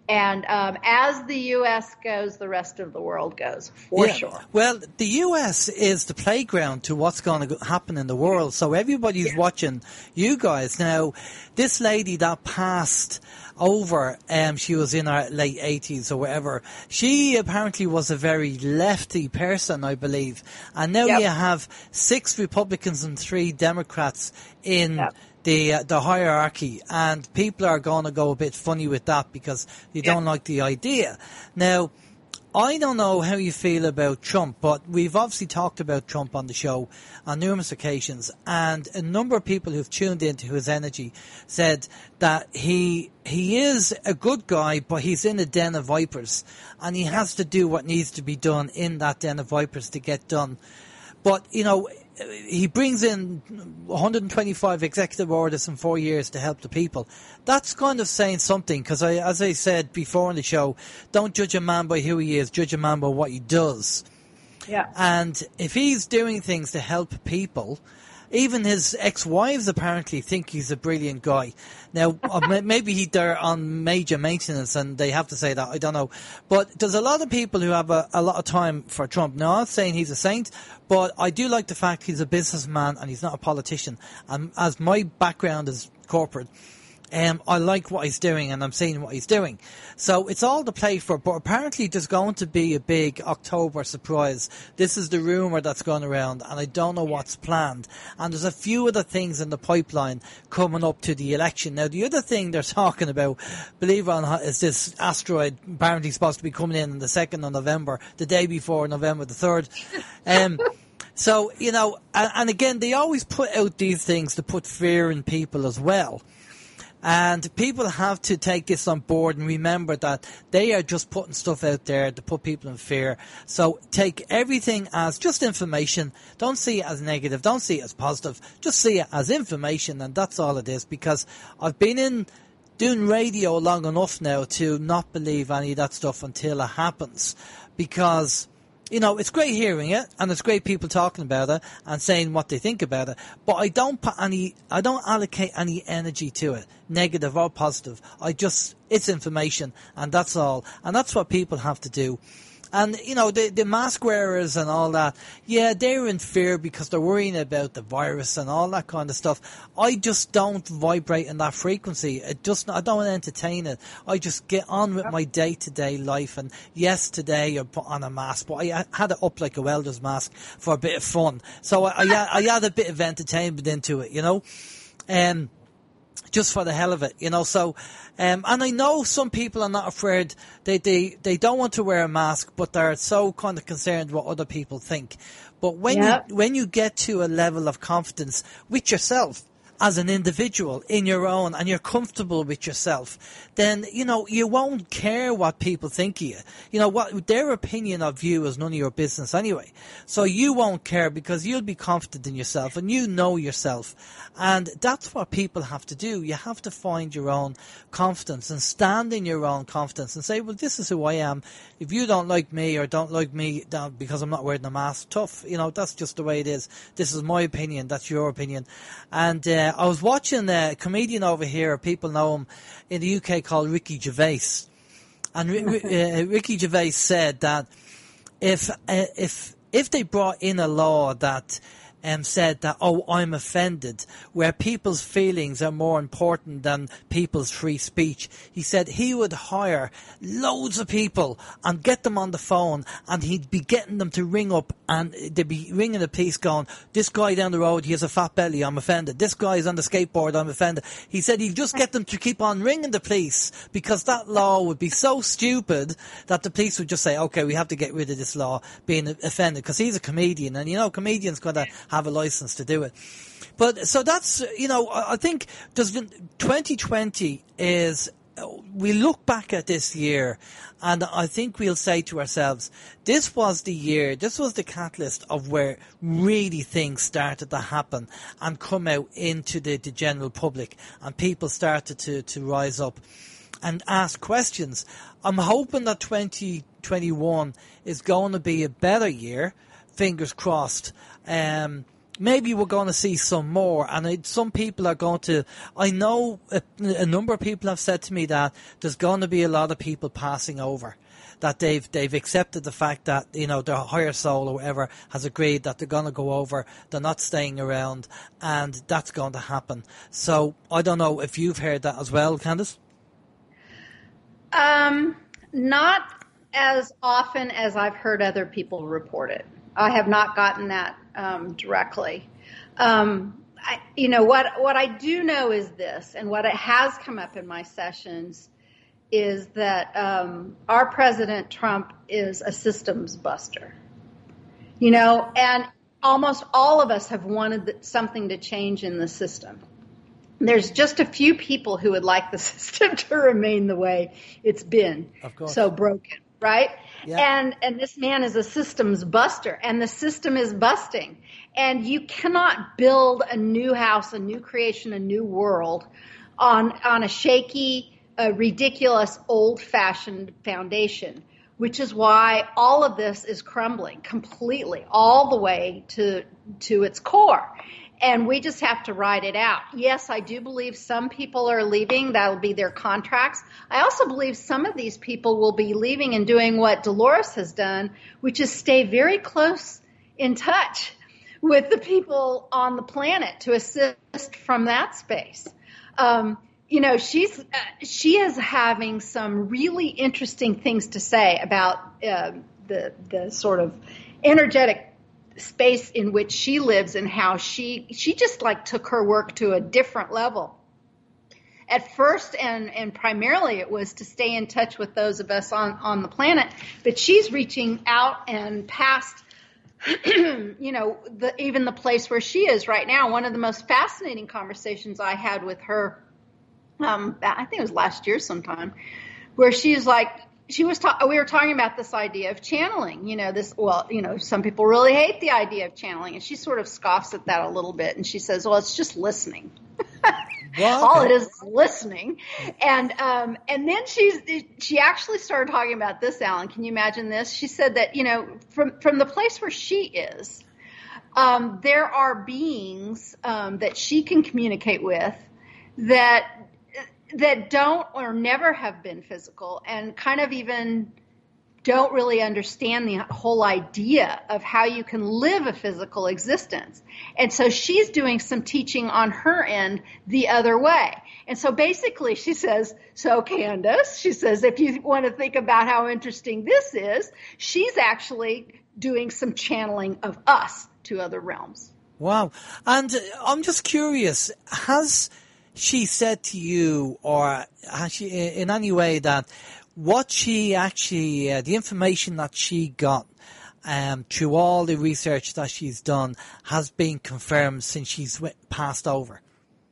And um, as the U S goes, the rest of the world goes, for yeah. sure. Well, the U S is the playground to what's going to happen in the world. So everybody's yeah. watching you guys. Now, this lady that passed over, um, she was in her late eighties or whatever, she apparently was a very lefty person, I believe. And now yep. you have six Republicans and three Democrats in yep. the uh, the hierarchy, and people are going to go a bit funny with that because they don't yeah. like the idea. Now, I don't know how you feel about Trump, but we've obviously talked about Trump on the show on numerous occasions, and a number of people who've tuned into his energy said that he he is a good guy, but he's in a den of vipers, and he has to do what needs to be done in that den of vipers to get done. But, you know, he brings in one hundred twenty-five executive orders in four years to help the people. That's kind of saying something, because I, as I said before on the show, don't judge a man by who he is, judge a man by what he does. Yeah. And if he's doing things to help people, even his ex-wives apparently think he's a brilliant guy. Now, maybe he's there on major maintenance and they have to say that, I don't know. But there's a lot of people who have a, a lot of time for Trump. Now, I'm not saying he's a saint, but I do like the fact he's a businessman and he's not a politician. And as my background is corporate, Um, I like what he's doing, and I'm seeing what he's doing. So it's all to play for, but apparently there's going to be a big October surprise. This is the rumour that's going around, and I don't know what's planned. And there's a few other things in the pipeline coming up to the election. Now, the other thing they're talking about, believe it or not, is this asteroid apparently supposed to be coming in on the second of November, the day before November the third. Um, so, you know, and, and again, they always put out these things to put fear in people as well. And people have to take this on board and remember that they are just putting stuff out there to put people in fear. So take everything as just information. Don't see it as negative. Don't see it as positive. Just see it as information, and that's all it is. Because I've been in doing radio long enough now to not believe any of that stuff until it happens. Because, you know, it's great hearing it, and it's great people talking about it and saying what they think about it. But I don't put any, I don't allocate any energy to it, negative or positive. I just, it's information, and that's all. And that's what people have to do. And, you know, the, the mask wearers and all that, yeah, they're in fear because they're worrying about the virus and all that kind of stuff. I just don't vibrate in that frequency. It just, I don't entertain it. I just get on with my day-to-day life. And yes, today you put on a mask, but I had it up like a welder's mask for a bit of fun. So I, I, I had a bit of entertainment into it, you know. Um, just for the hell of it, you know. So, um, and I know some people are not afraid. They, they, they don't want to wear a mask, but they're so kind of concerned what other people think. But when yep. you, when you get to a level of confidence with yourself as an individual in your own, and you're comfortable with yourself, then, you know, you won't care what people think of you. You know, what their opinion of you is none of your business anyway. So you won't care because you'll be confident in yourself and you know yourself. And that's what people have to do. You have to find your own confidence and stand in your own confidence and say, well, this is who I am. If you don't like me or don't like me because I'm not wearing a mask, tough. You know, that's just the way it is. This is my opinion. That's your opinion. And uh, I was watching a comedian over here, people know him, in the U K called Ricky Gervais. And uh, Ricky Gervais said that if uh, if if they brought in a law that um, said that, oh, I'm offended, where people's feelings are more important than people's free speech, he said he would hire loads of people and get them on the phone, and he'd be getting them to ring up, and they'd be ringing the police going, this guy down the road, he has a fat belly, I'm offended. This guy's on the skateboard, I'm offended. He said he'd just get them to keep on ringing the police, because that law would be so stupid that the police would just say, okay, we have to get rid of this law, being offended, because he's a comedian, and you know, comedians got to have a license to do it. But so that's, you know, I think there's been twenty twenty is, we look back at this year and I think we'll say to ourselves, this was the year, this was the catalyst of where really things started to happen and come out into the, the general public, and people started to, to rise up and ask questions. I'm hoping that twenty twenty-one is going to be a better year, fingers crossed. Um, maybe we're going to see some more, and it, some people are going to, I know a, a number of people have said to me that there's going to be a lot of people passing over, that they've they've accepted the fact that, you know, their higher soul or whatever has agreed that they're going to go over, they're not staying around, and that's going to happen. So I don't know if you've heard that as well, Candace? Um, not as often as I've heard other people report it. I have not gotten that um, directly. Um, I, you know, what what I do know is this, and what it has come up in my sessions is that um, our President Trump is a systems buster. You know, and almost all of us have wanted something to change in the system. There's just a few people who would like the system to remain the way it's been, of course, so broken, right? Yeah. And and this man is a systems buster, and the system is busting. And you cannot build a new house, a new creation, a new world on on a shaky, uh, ridiculous, old-fashioned foundation, which is why all of this is crumbling completely, all the way to to its core. And we just have to ride it out. Yes, I do believe some people are leaving. That'll be their contracts. I also believe some of these people will be leaving and doing what Dolores has done, which is stay very close in touch with the people on the planet to assist from that space. Um, you know, she's uh, she is having some really interesting things to say about uh, the the sort of energetic space in which she lives, and how she she just like took her work to a different level. At first and and primarily it was to stay in touch with those of us on on the planet, but she's reaching out and past you know the even the place where she is right now. One of the most fascinating conversations I had with her, um I think it was last year sometime, where she's like, She was ta- we were talking about this idea of channeling, you know, this, well, you know, some people really hate the idea of channeling, and she sort of scoffs at that a little bit, and she says, well, it's just listening. Well, All okay. it is is listening. And, um, and then she's, she actually started talking about this, Alan. Can you imagine this? She said that, you know, from, from the place where she is, um, there are beings, um, that she can communicate with that, that don't or never have been physical, and kind of even don't really understand the whole idea of how you can live a physical existence. And so she's doing some teaching on her end the other way. And so basically she says, so Candace, she says, if you want to think about how interesting this is, she's actually doing some channeling of us to other realms. Wow. And I'm just curious, has she said to you, or has she in any way, that what she actually, uh, the information that she got um, through all the research that she's done has been confirmed since she's w- passed over?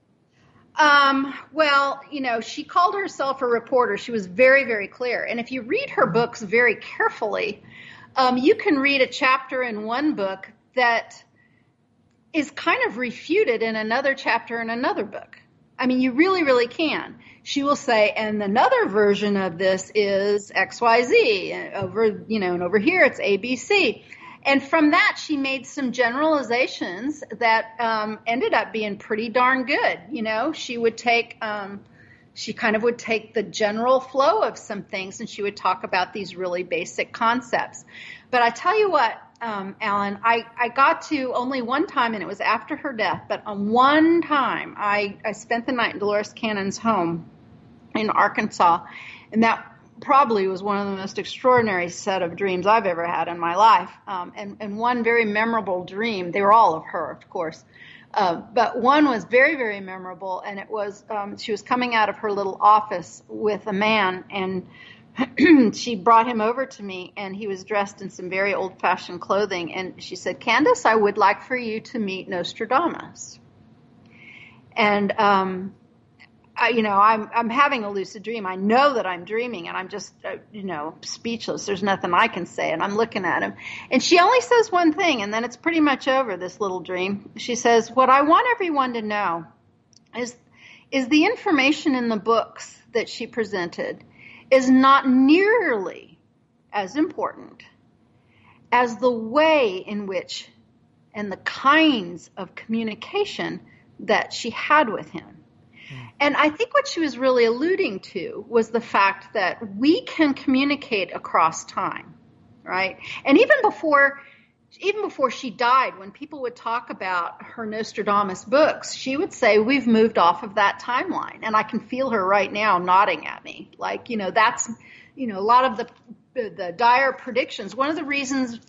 Um, well, you know, she called herself a reporter. She was very, very clear. And if you read her books very carefully, um, you can read a chapter in one book that is kind of refuted in another chapter in another book. I mean, you really, really can. She will say, and another version of this is X Y Z, and over, you know, and over here it's A B C. And from that, she made some generalizations that um, ended up being pretty darn good. You know, she would take, um, she kind of would take the general flow of some things, and she would talk about these really basic concepts. But I tell you what, um, Alan, I, I got to only one time, and it was after her death, but on one time I, I spent the night in Dolores Cannon's home in Arkansas, and that probably was one of the most extraordinary set of dreams I've ever had in my life. Um, and, and one very memorable dream, they were all of her, of course, uh, but one was very, very memorable, and it was, um, she was coming out of her little office with a man, and she brought him over to me, and he was dressed in some very old-fashioned clothing, and she said, Candace, I would like for you to meet Nostradamus. And, um, I, you know, I'm I'm having a lucid dream. I know that I'm dreaming, and I'm just, uh, you know, speechless. There's nothing I can say, and I'm looking at him. And she only says one thing, and then it's pretty much over, this little dream. She says, what I want everyone to know is is the information in the books that she presented is not nearly as important as the way in which and the kinds of communication that she had with him. Mm. And I think what she was really alluding to was the fact that we can communicate across time, right? And even before Even before she died, when people would talk about her Nostradamus books, she would say, we've moved off of that timeline. And I can feel her right now nodding at me. Like, you know, that's, you know, a lot of the the dire predictions. One of the reasons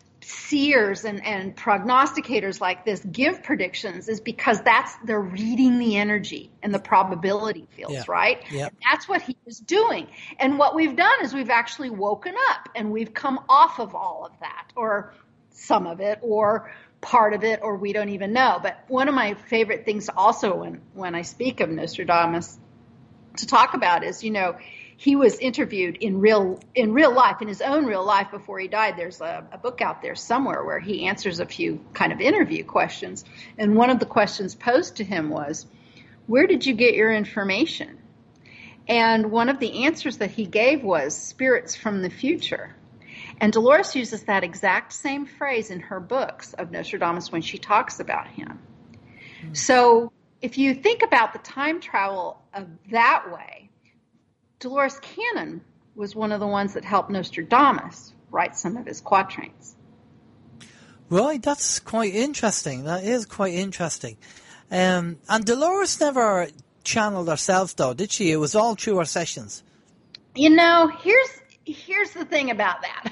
seers and, and prognosticators like this give predictions is because that's, they're reading the energy and the probability fields, yeah. right? Yep. That's what he was doing. And what we've done is we've actually woken up and we've come off of all of that, or some of it, or part of it, or we don't even know. But one of my favorite things also when, when I speak of Nostradamus to talk about is, you know, he was interviewed in real in real life, in his own real life before he died. There's a, a book out there somewhere where he answers a few kind of interview questions. And one of the questions posed to him was, where did you get your information? And one of the answers that he gave was spirits from the future. And Dolores uses that exact same phrase in her books of Nostradamus when she talks about him. Mm. So if you think about the time travel of that way, Dolores Cannon was one of the ones that helped Nostradamus write some of his quatrains. Right, that's quite interesting. That is quite interesting. Um, and Dolores never channeled herself, though, did she? It was all through her sessions. You know, here's here's the thing about that.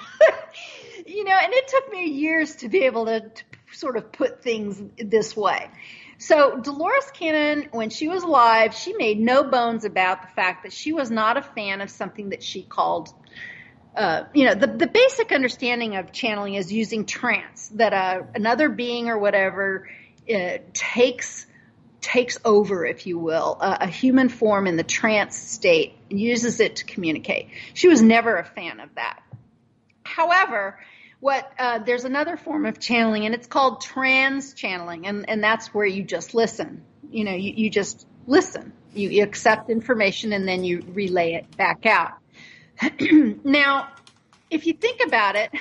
You know, and it took me years to be able to, to sort of put things this way. So Dolores Cannon, when she was alive, she made no bones about the fact that she was not a fan of something that she called, uh, you know, the, the basic understanding of channeling is using trance, that uh, another being or whatever uh, takes takes over, if you will, a, a human form in the trance state and uses it to communicate. She was never a fan of that. However, what uh, there's another form of channeling, and it's called trans channeling, and, and that's where you just listen. You know, you, you just listen. You, you accept information, and then you relay it back out. Now, if you think about it,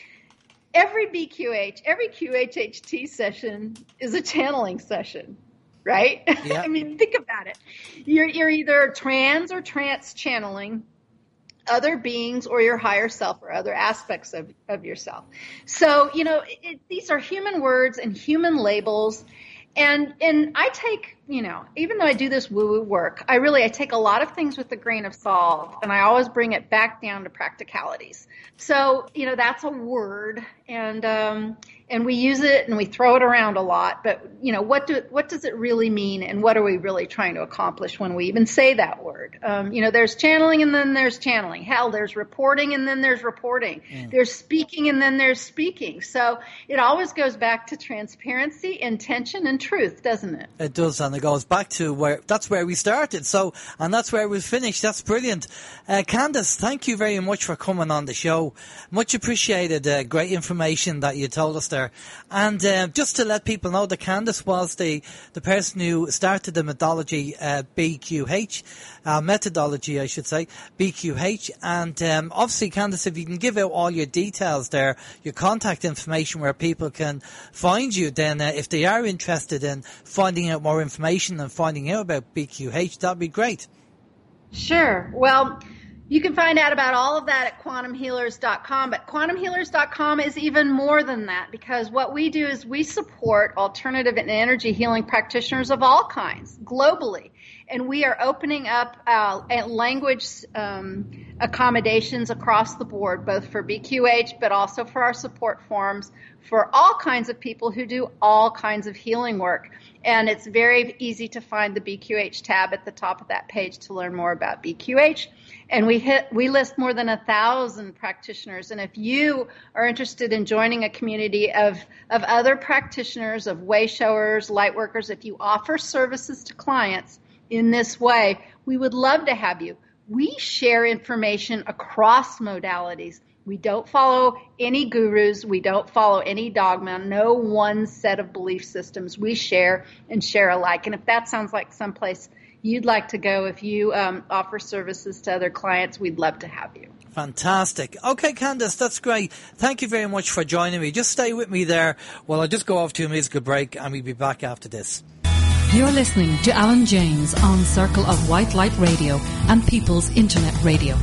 every B Q H, every Q H H T session is a channeling session, right? Yeah. I mean, think about it. You're, you're either trans or trance channeling other beings or your higher self or other aspects of, of yourself. So, you know, it, these are human words and human labels. And, and I take, you know, even though I do this woo-woo work, I really, I take a lot of things with a grain of salt, and I always bring it back down to practicalities. So, you know, that's a word, and, um, and we use it and we throw it around a lot, but, you know, what do, what does it really mean, and what are we really trying to accomplish when we even say that word? Um, you know, there's channeling and then there's channeling. Hell, there's reporting and then there's reporting. Mm. There's speaking and then there's speaking. So it always goes back to transparency, intention, and truth, doesn't it? It does, and it goes back to where, that's where we started. So, and that's where we'll finish. That's brilliant. Uh, Candace, thank you very much for coming on the show. Much appreciated. Uh, great information that you told us there. And uh, just to let people know that Candace was the, the person who started the methodology uh, B Q H, uh, methodology I should say, B Q H. And um, obviously, Candace, if you can give out all your details there, your contact information where people can find you, then uh, if they are interested in finding out more information and finding out about B Q H, that'd be great. Sure. Well, you can find out about all of that at quantum healers dot com, but quantum healers dot com is even more than that, because what we do is we support alternative and energy healing practitioners of all kinds globally, and we are opening up uh, language um, accommodations across the board, both for B Q H but also for our support forums for all kinds of people who do all kinds of healing work. And it's very easy to find the B Q H tab at the top of that page to learn more about B Q H. And we hit, we list more than a thousand practitioners. And if you are interested in joining a community of, of other practitioners, of way showers, light workers, if you offer services to clients in this way, we would love to have you. We share information across modalities. We don't follow any gurus. We don't follow any dogma, no one set of belief systems. We share and share alike. And if that sounds like someplace you'd like to go, if you um, offer services to other clients, we'd love to have you. Fantastic. Okay, Candice, that's great. Thank you very much for joining me. Just stay with me there while I just go off to a musical break, and we'll be back after this. You're listening to Alan James on Circle of White Light Radio and People's Internet Radio.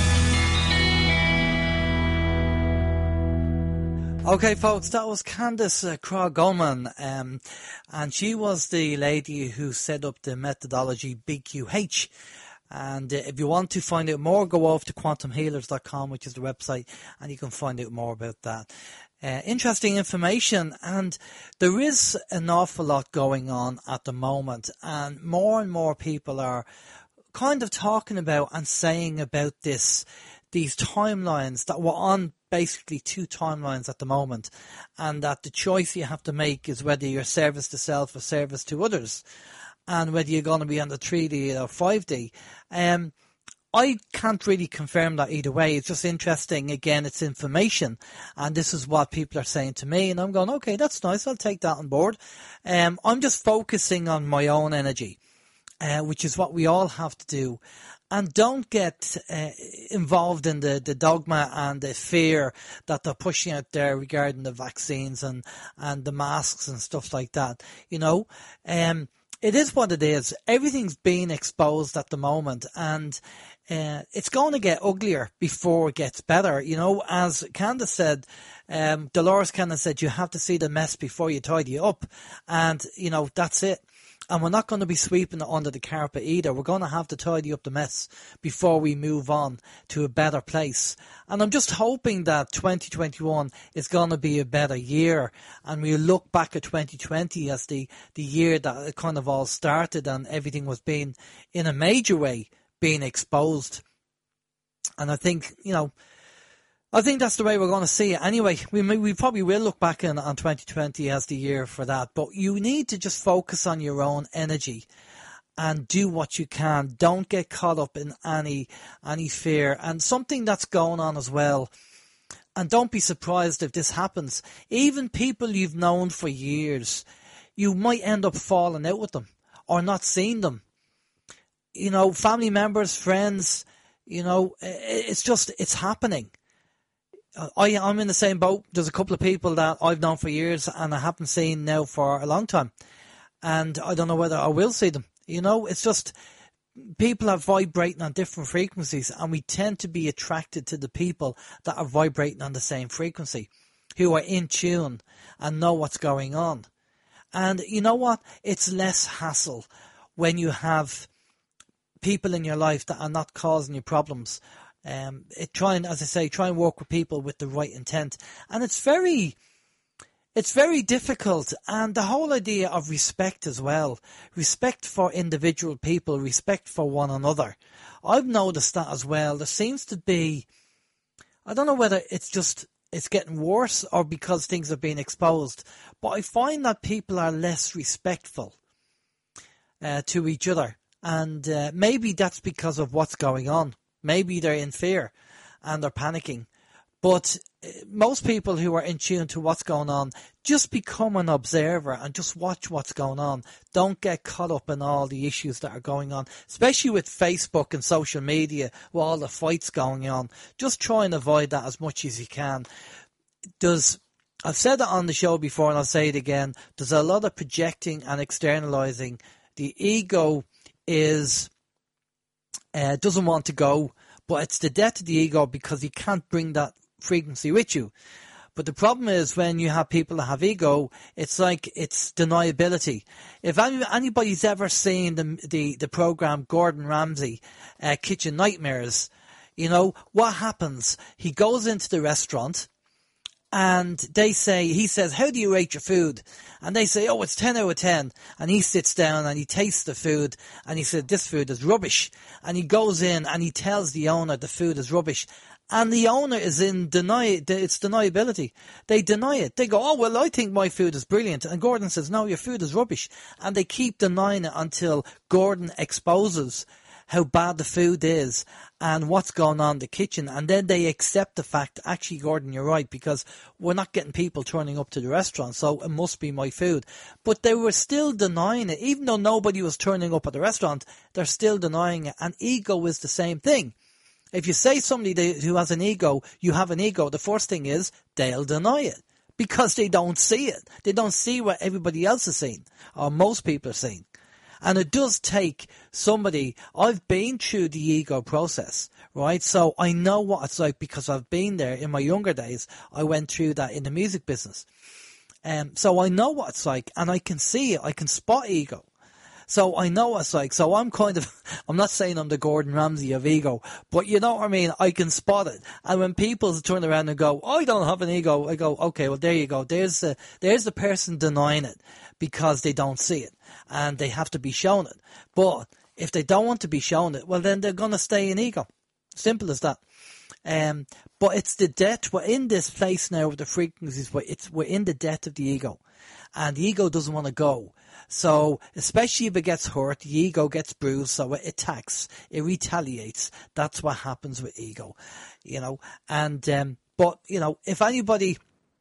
Okay, folks, that was Candice uh, Crogh-Goldman, um, and she was the lady who set up the methodology B Q H. And uh, if you want to find out more, go off to quantum healers dot com, which is the website, and you can find out more about that. Uh, interesting information, and there is an awful lot going on at the moment, and more and more people are kind of talking about and saying about this, these timelines that we're on, basically two timelines at the moment, and that the choice you have to make is whether you're service to self or service to others, and whether you're going to be on the three D or five D. Um, I can't really confirm that either way. It's just interesting. Again, it's information, and this is what people are saying to me, and I'm going, okay, that's nice. I'll take that on board. Um, I'm just focusing on my own energy, uh, which is what we all have to do. And don't get uh, involved in the, the dogma and the fear that they're pushing out there regarding the vaccines and, and the masks and stuff like that. You know, um, it is what it is. Everything's being exposed at the moment, and uh, it's going to get uglier before it gets better. You know, as Candice said, um, Dolores Candice said, you have to see the mess before you tidy up. And, you know, that's it. And we're not going to be sweeping it under the carpet either. We're going to have to tidy up the mess before we move on to a better place. And I'm just hoping that twenty twenty-one is going to be a better year. And we'll look back at twenty twenty as the, the year that it kind of all started and everything was being, in a major way, being exposed. And I think, you know, I think that's the way we're going to see it. Anyway, we may, we probably will look back on, on twenty twenty as the year for that. But you need to just focus on your own energy and do what you can. Don't get caught up in any any fear. And something that's going on as well, and don't be surprised if this happens, even people you've known for years, you might end up falling out with them or not seeing them. You know, family members, friends, you know, it's just, it's happening. I, I'm in the same boat. There's a couple of people that I've known for years and I haven't seen now for a long time. And I don't know whether I will see them. You know, it's just people are vibrating on different frequencies, and we tend to be attracted to the people that are vibrating on the same frequency, who are in tune and know what's going on. And you know what? It's less hassle when you have people in your life that are not causing you problems. Um, it, try and, as I say, try and work with people with the right intent. And it's very, it's very difficult. And the whole idea of respect as well, respect for individual people, respect for one another. I've noticed that as well. There seems to be, I don't know whether it's just, it's getting worse or because things are being exposed, but I find that people are less respectful uh, to each other. And uh, maybe that's because of what's going on. Maybe they're in fear and they're panicking. But most people who are in tune to what's going on, just become an observer and just watch what's going on. Don't get caught up in all the issues that are going on, especially with Facebook and social media, with all the fights going on. Just try and avoid that as much as you can. There's, I've said it on the show before and I'll say it again, there's a lot of projecting and externalizing. The ego is... Uh, doesn't want to go, but it's the death of the ego because you can't bring that frequency with you. But the problem is when you have people that have ego, it's like it's deniability. If any, anybody's ever seen the the, the program Gordon Ramsay, uh, Kitchen Nightmares, you know, what happens? He goes into the restaurant and they say, he says, how do you rate your food? And they say, oh, it's ten out of ten. And he sits down and he tastes the food and he said, this food is rubbish. And he goes in and he tells the owner the food is rubbish. And the owner is in deny, it's deniability. They deny it. They go, oh, well, I think my food is brilliant. And Gordon says, no, your food is rubbish. And they keep denying it until Gordon exposes how bad the food is and what's going on in the kitchen, and then they accept the fact, actually, Gordon, you're right, because we're not getting people turning up to the restaurant, so it must be my food. But they were still denying it. Even though nobody was turning up at the restaurant, they're still denying it. And ego is the same thing. If you say somebody who has an ego, you have an ego, the first thing is they'll deny it because they don't see it. They don't see what everybody else is seeing, or most people are seeing. And it does take somebody, I've been through the ego process, right? So I know what it's like because I've been there in my younger days. I went through that in the music business. Um, so I know what it's like, and I can see it. I can spot ego. So I know what it's like. So I'm kind of, I'm not saying I'm the Gordon Ramsay of ego, but you know what I mean? I can spot it. And when people turn around and go, I don't have an ego, I go, okay, well, there you go. There's the, there's the person denying it because they don't see it and they have to be shown it. But if they don't want to be shown it, well, then they're going to stay in ego. Simple as that. Um, but it's the death. We're in this place now with the frequencies where it's, we're in the death of the ego. And the ego doesn't want to go. So, especially if it gets hurt, the ego gets bruised, so it attacks, it retaliates. That's what happens with ego, you know. And, um, but, you know, if anybody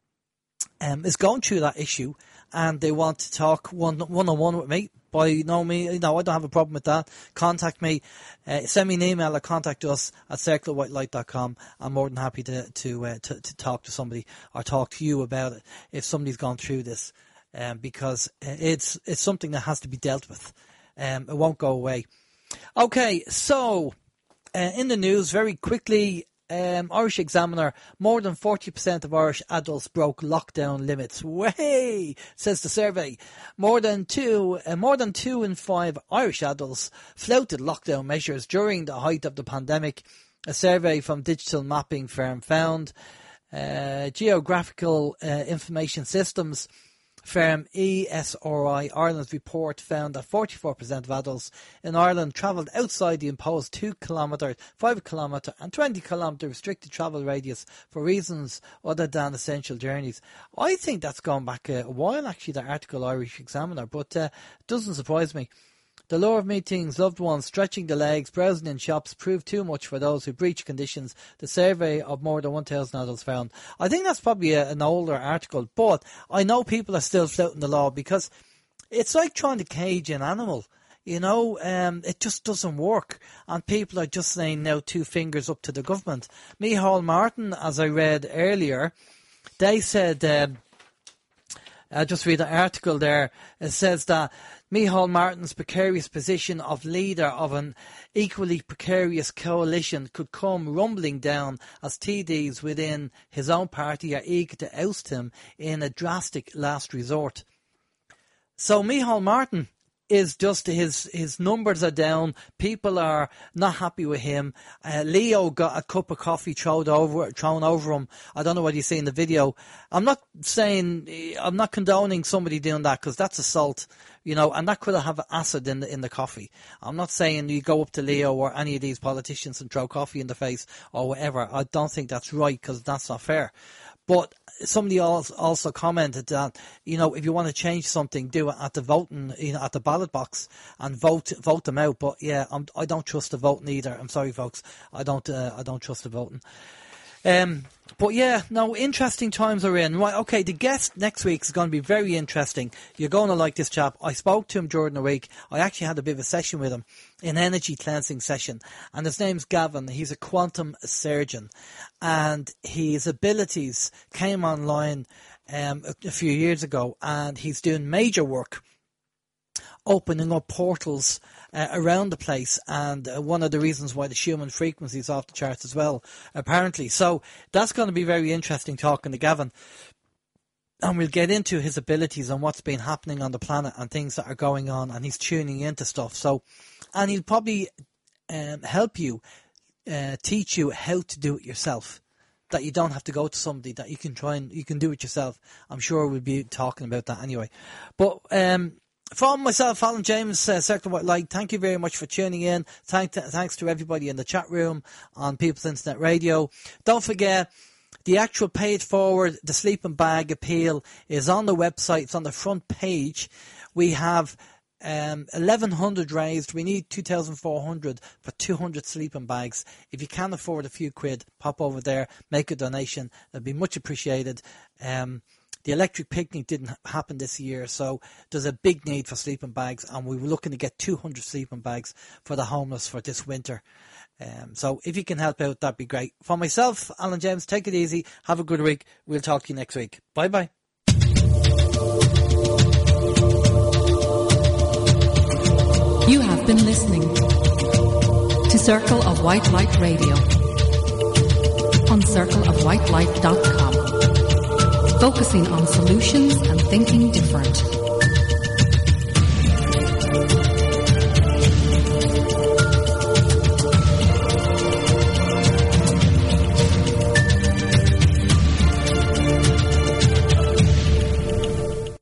um, is going through that issue and they want to talk one, one-on-one with me, by know me, you know, I don't have a problem with that. Contact me, uh, send me an email or contact us at circle of white light dot com. I'm more than happy to, to, uh, to, to talk to somebody or talk to you about it if somebody's gone through this. Um, because it's it's something that has to be dealt with. Um, it won't go away. Okay, so uh, in the news, very quickly, um, Irish Examiner, more than forty percent of Irish adults broke lockdown limits. Way, says the survey. More than two, uh, more than two in five Irish adults flouted lockdown measures during the height of the pandemic. A survey from digital mapping firm found. Uh, Geographical uh, Information Systems firm E S R I Ireland's report found that forty-four percent of adults in Ireland travelled outside the imposed two kilometre, five kilometre and twenty kilometre restricted travel radius for reasons other than essential journeys. I think that's gone back a while, actually, the article Irish Examiner, but uh, it doesn't surprise me. The lure of meetings, loved ones, stretching the legs, browsing in shops proved too much for those who breached conditions, the survey of more than one thousand adults found. I think that's probably a, an older article, but I know people are still flouting the law because it's like trying to cage an animal. You know, um, it just doesn't work. And people are just saying now two fingers up to the government. Micheál Martin, as I read earlier, they said... Um, I'll just read an article there. It says that Micheál Martin's precarious position of leader of an equally precarious coalition could come rumbling down as T Ds within his own party are eager to oust him in a drastic last resort. So Micheál Martin is just his his numbers are down. People are not happy with him. Uh, Leo got a cup of coffee thrown over thrown over him. I don't know what you see in the video. I'm not saying I'm not condoning somebody doing that because that's assault, you know, and that could have acid in the in the coffee. I'm not saying you go up to Leo or any of these politicians and throw coffee in the face or whatever. I don't think that's right because that's not fair. But somebody also commented that, you know, if you want to change something, do it at the voting, you know, at the ballot box and vote vote them out. But yeah, I'm, I don't trust the voting either. I'm sorry, folks. I don't. Uh, I don't trust the voting. Um, but yeah, no, interesting times are in. Right, okay, the guest next week is going to be very interesting. You're going to like this chap. I spoke to him during the week. I actually had a bit of a session with him, an energy cleansing session. And his name's Gavin. He's a quantum surgeon. And his abilities came online um, a, a few years ago. And he's doing major work, opening up portals uh, around the place, and uh, one of the reasons why the Schumann frequency is off the charts as well, apparently. So that's going to be very interesting talking to Gavin, and we'll get into his abilities and what's been happening on the planet and things that are going on, and he's tuning into stuff. So, and he'll probably um, help you, uh, teach you how to do it yourself. That you don't have to go to somebody, that you can try and you can do it yourself. I'm sure we'll be talking about that anyway. But um, from myself, Alan James, uh, Circle of White Light, thank you very much for tuning in. Thank, thanks to everybody in the chat room on People's Internet Radio. Don't forget, the actual pay it forward, the sleeping bag appeal is on the website. It's on the front page. We have um, eleven hundred raised. We need two thousand four hundred for two hundred sleeping bags. If you can afford a few quid, pop over there, make a donation. It'd be much appreciated. Um, the electric picnic didn't happen this year, so there's a big need for sleeping bags, and we were looking to get two hundred sleeping bags for the homeless for this winter. Um, so if you can help out, that'd be great. For myself, Alan James, take it easy. Have a good week. We'll talk to you next week. Bye-bye. You have been listening to Circle of White Light Radio on circle of white light dot com, focusing on solutions and thinking different.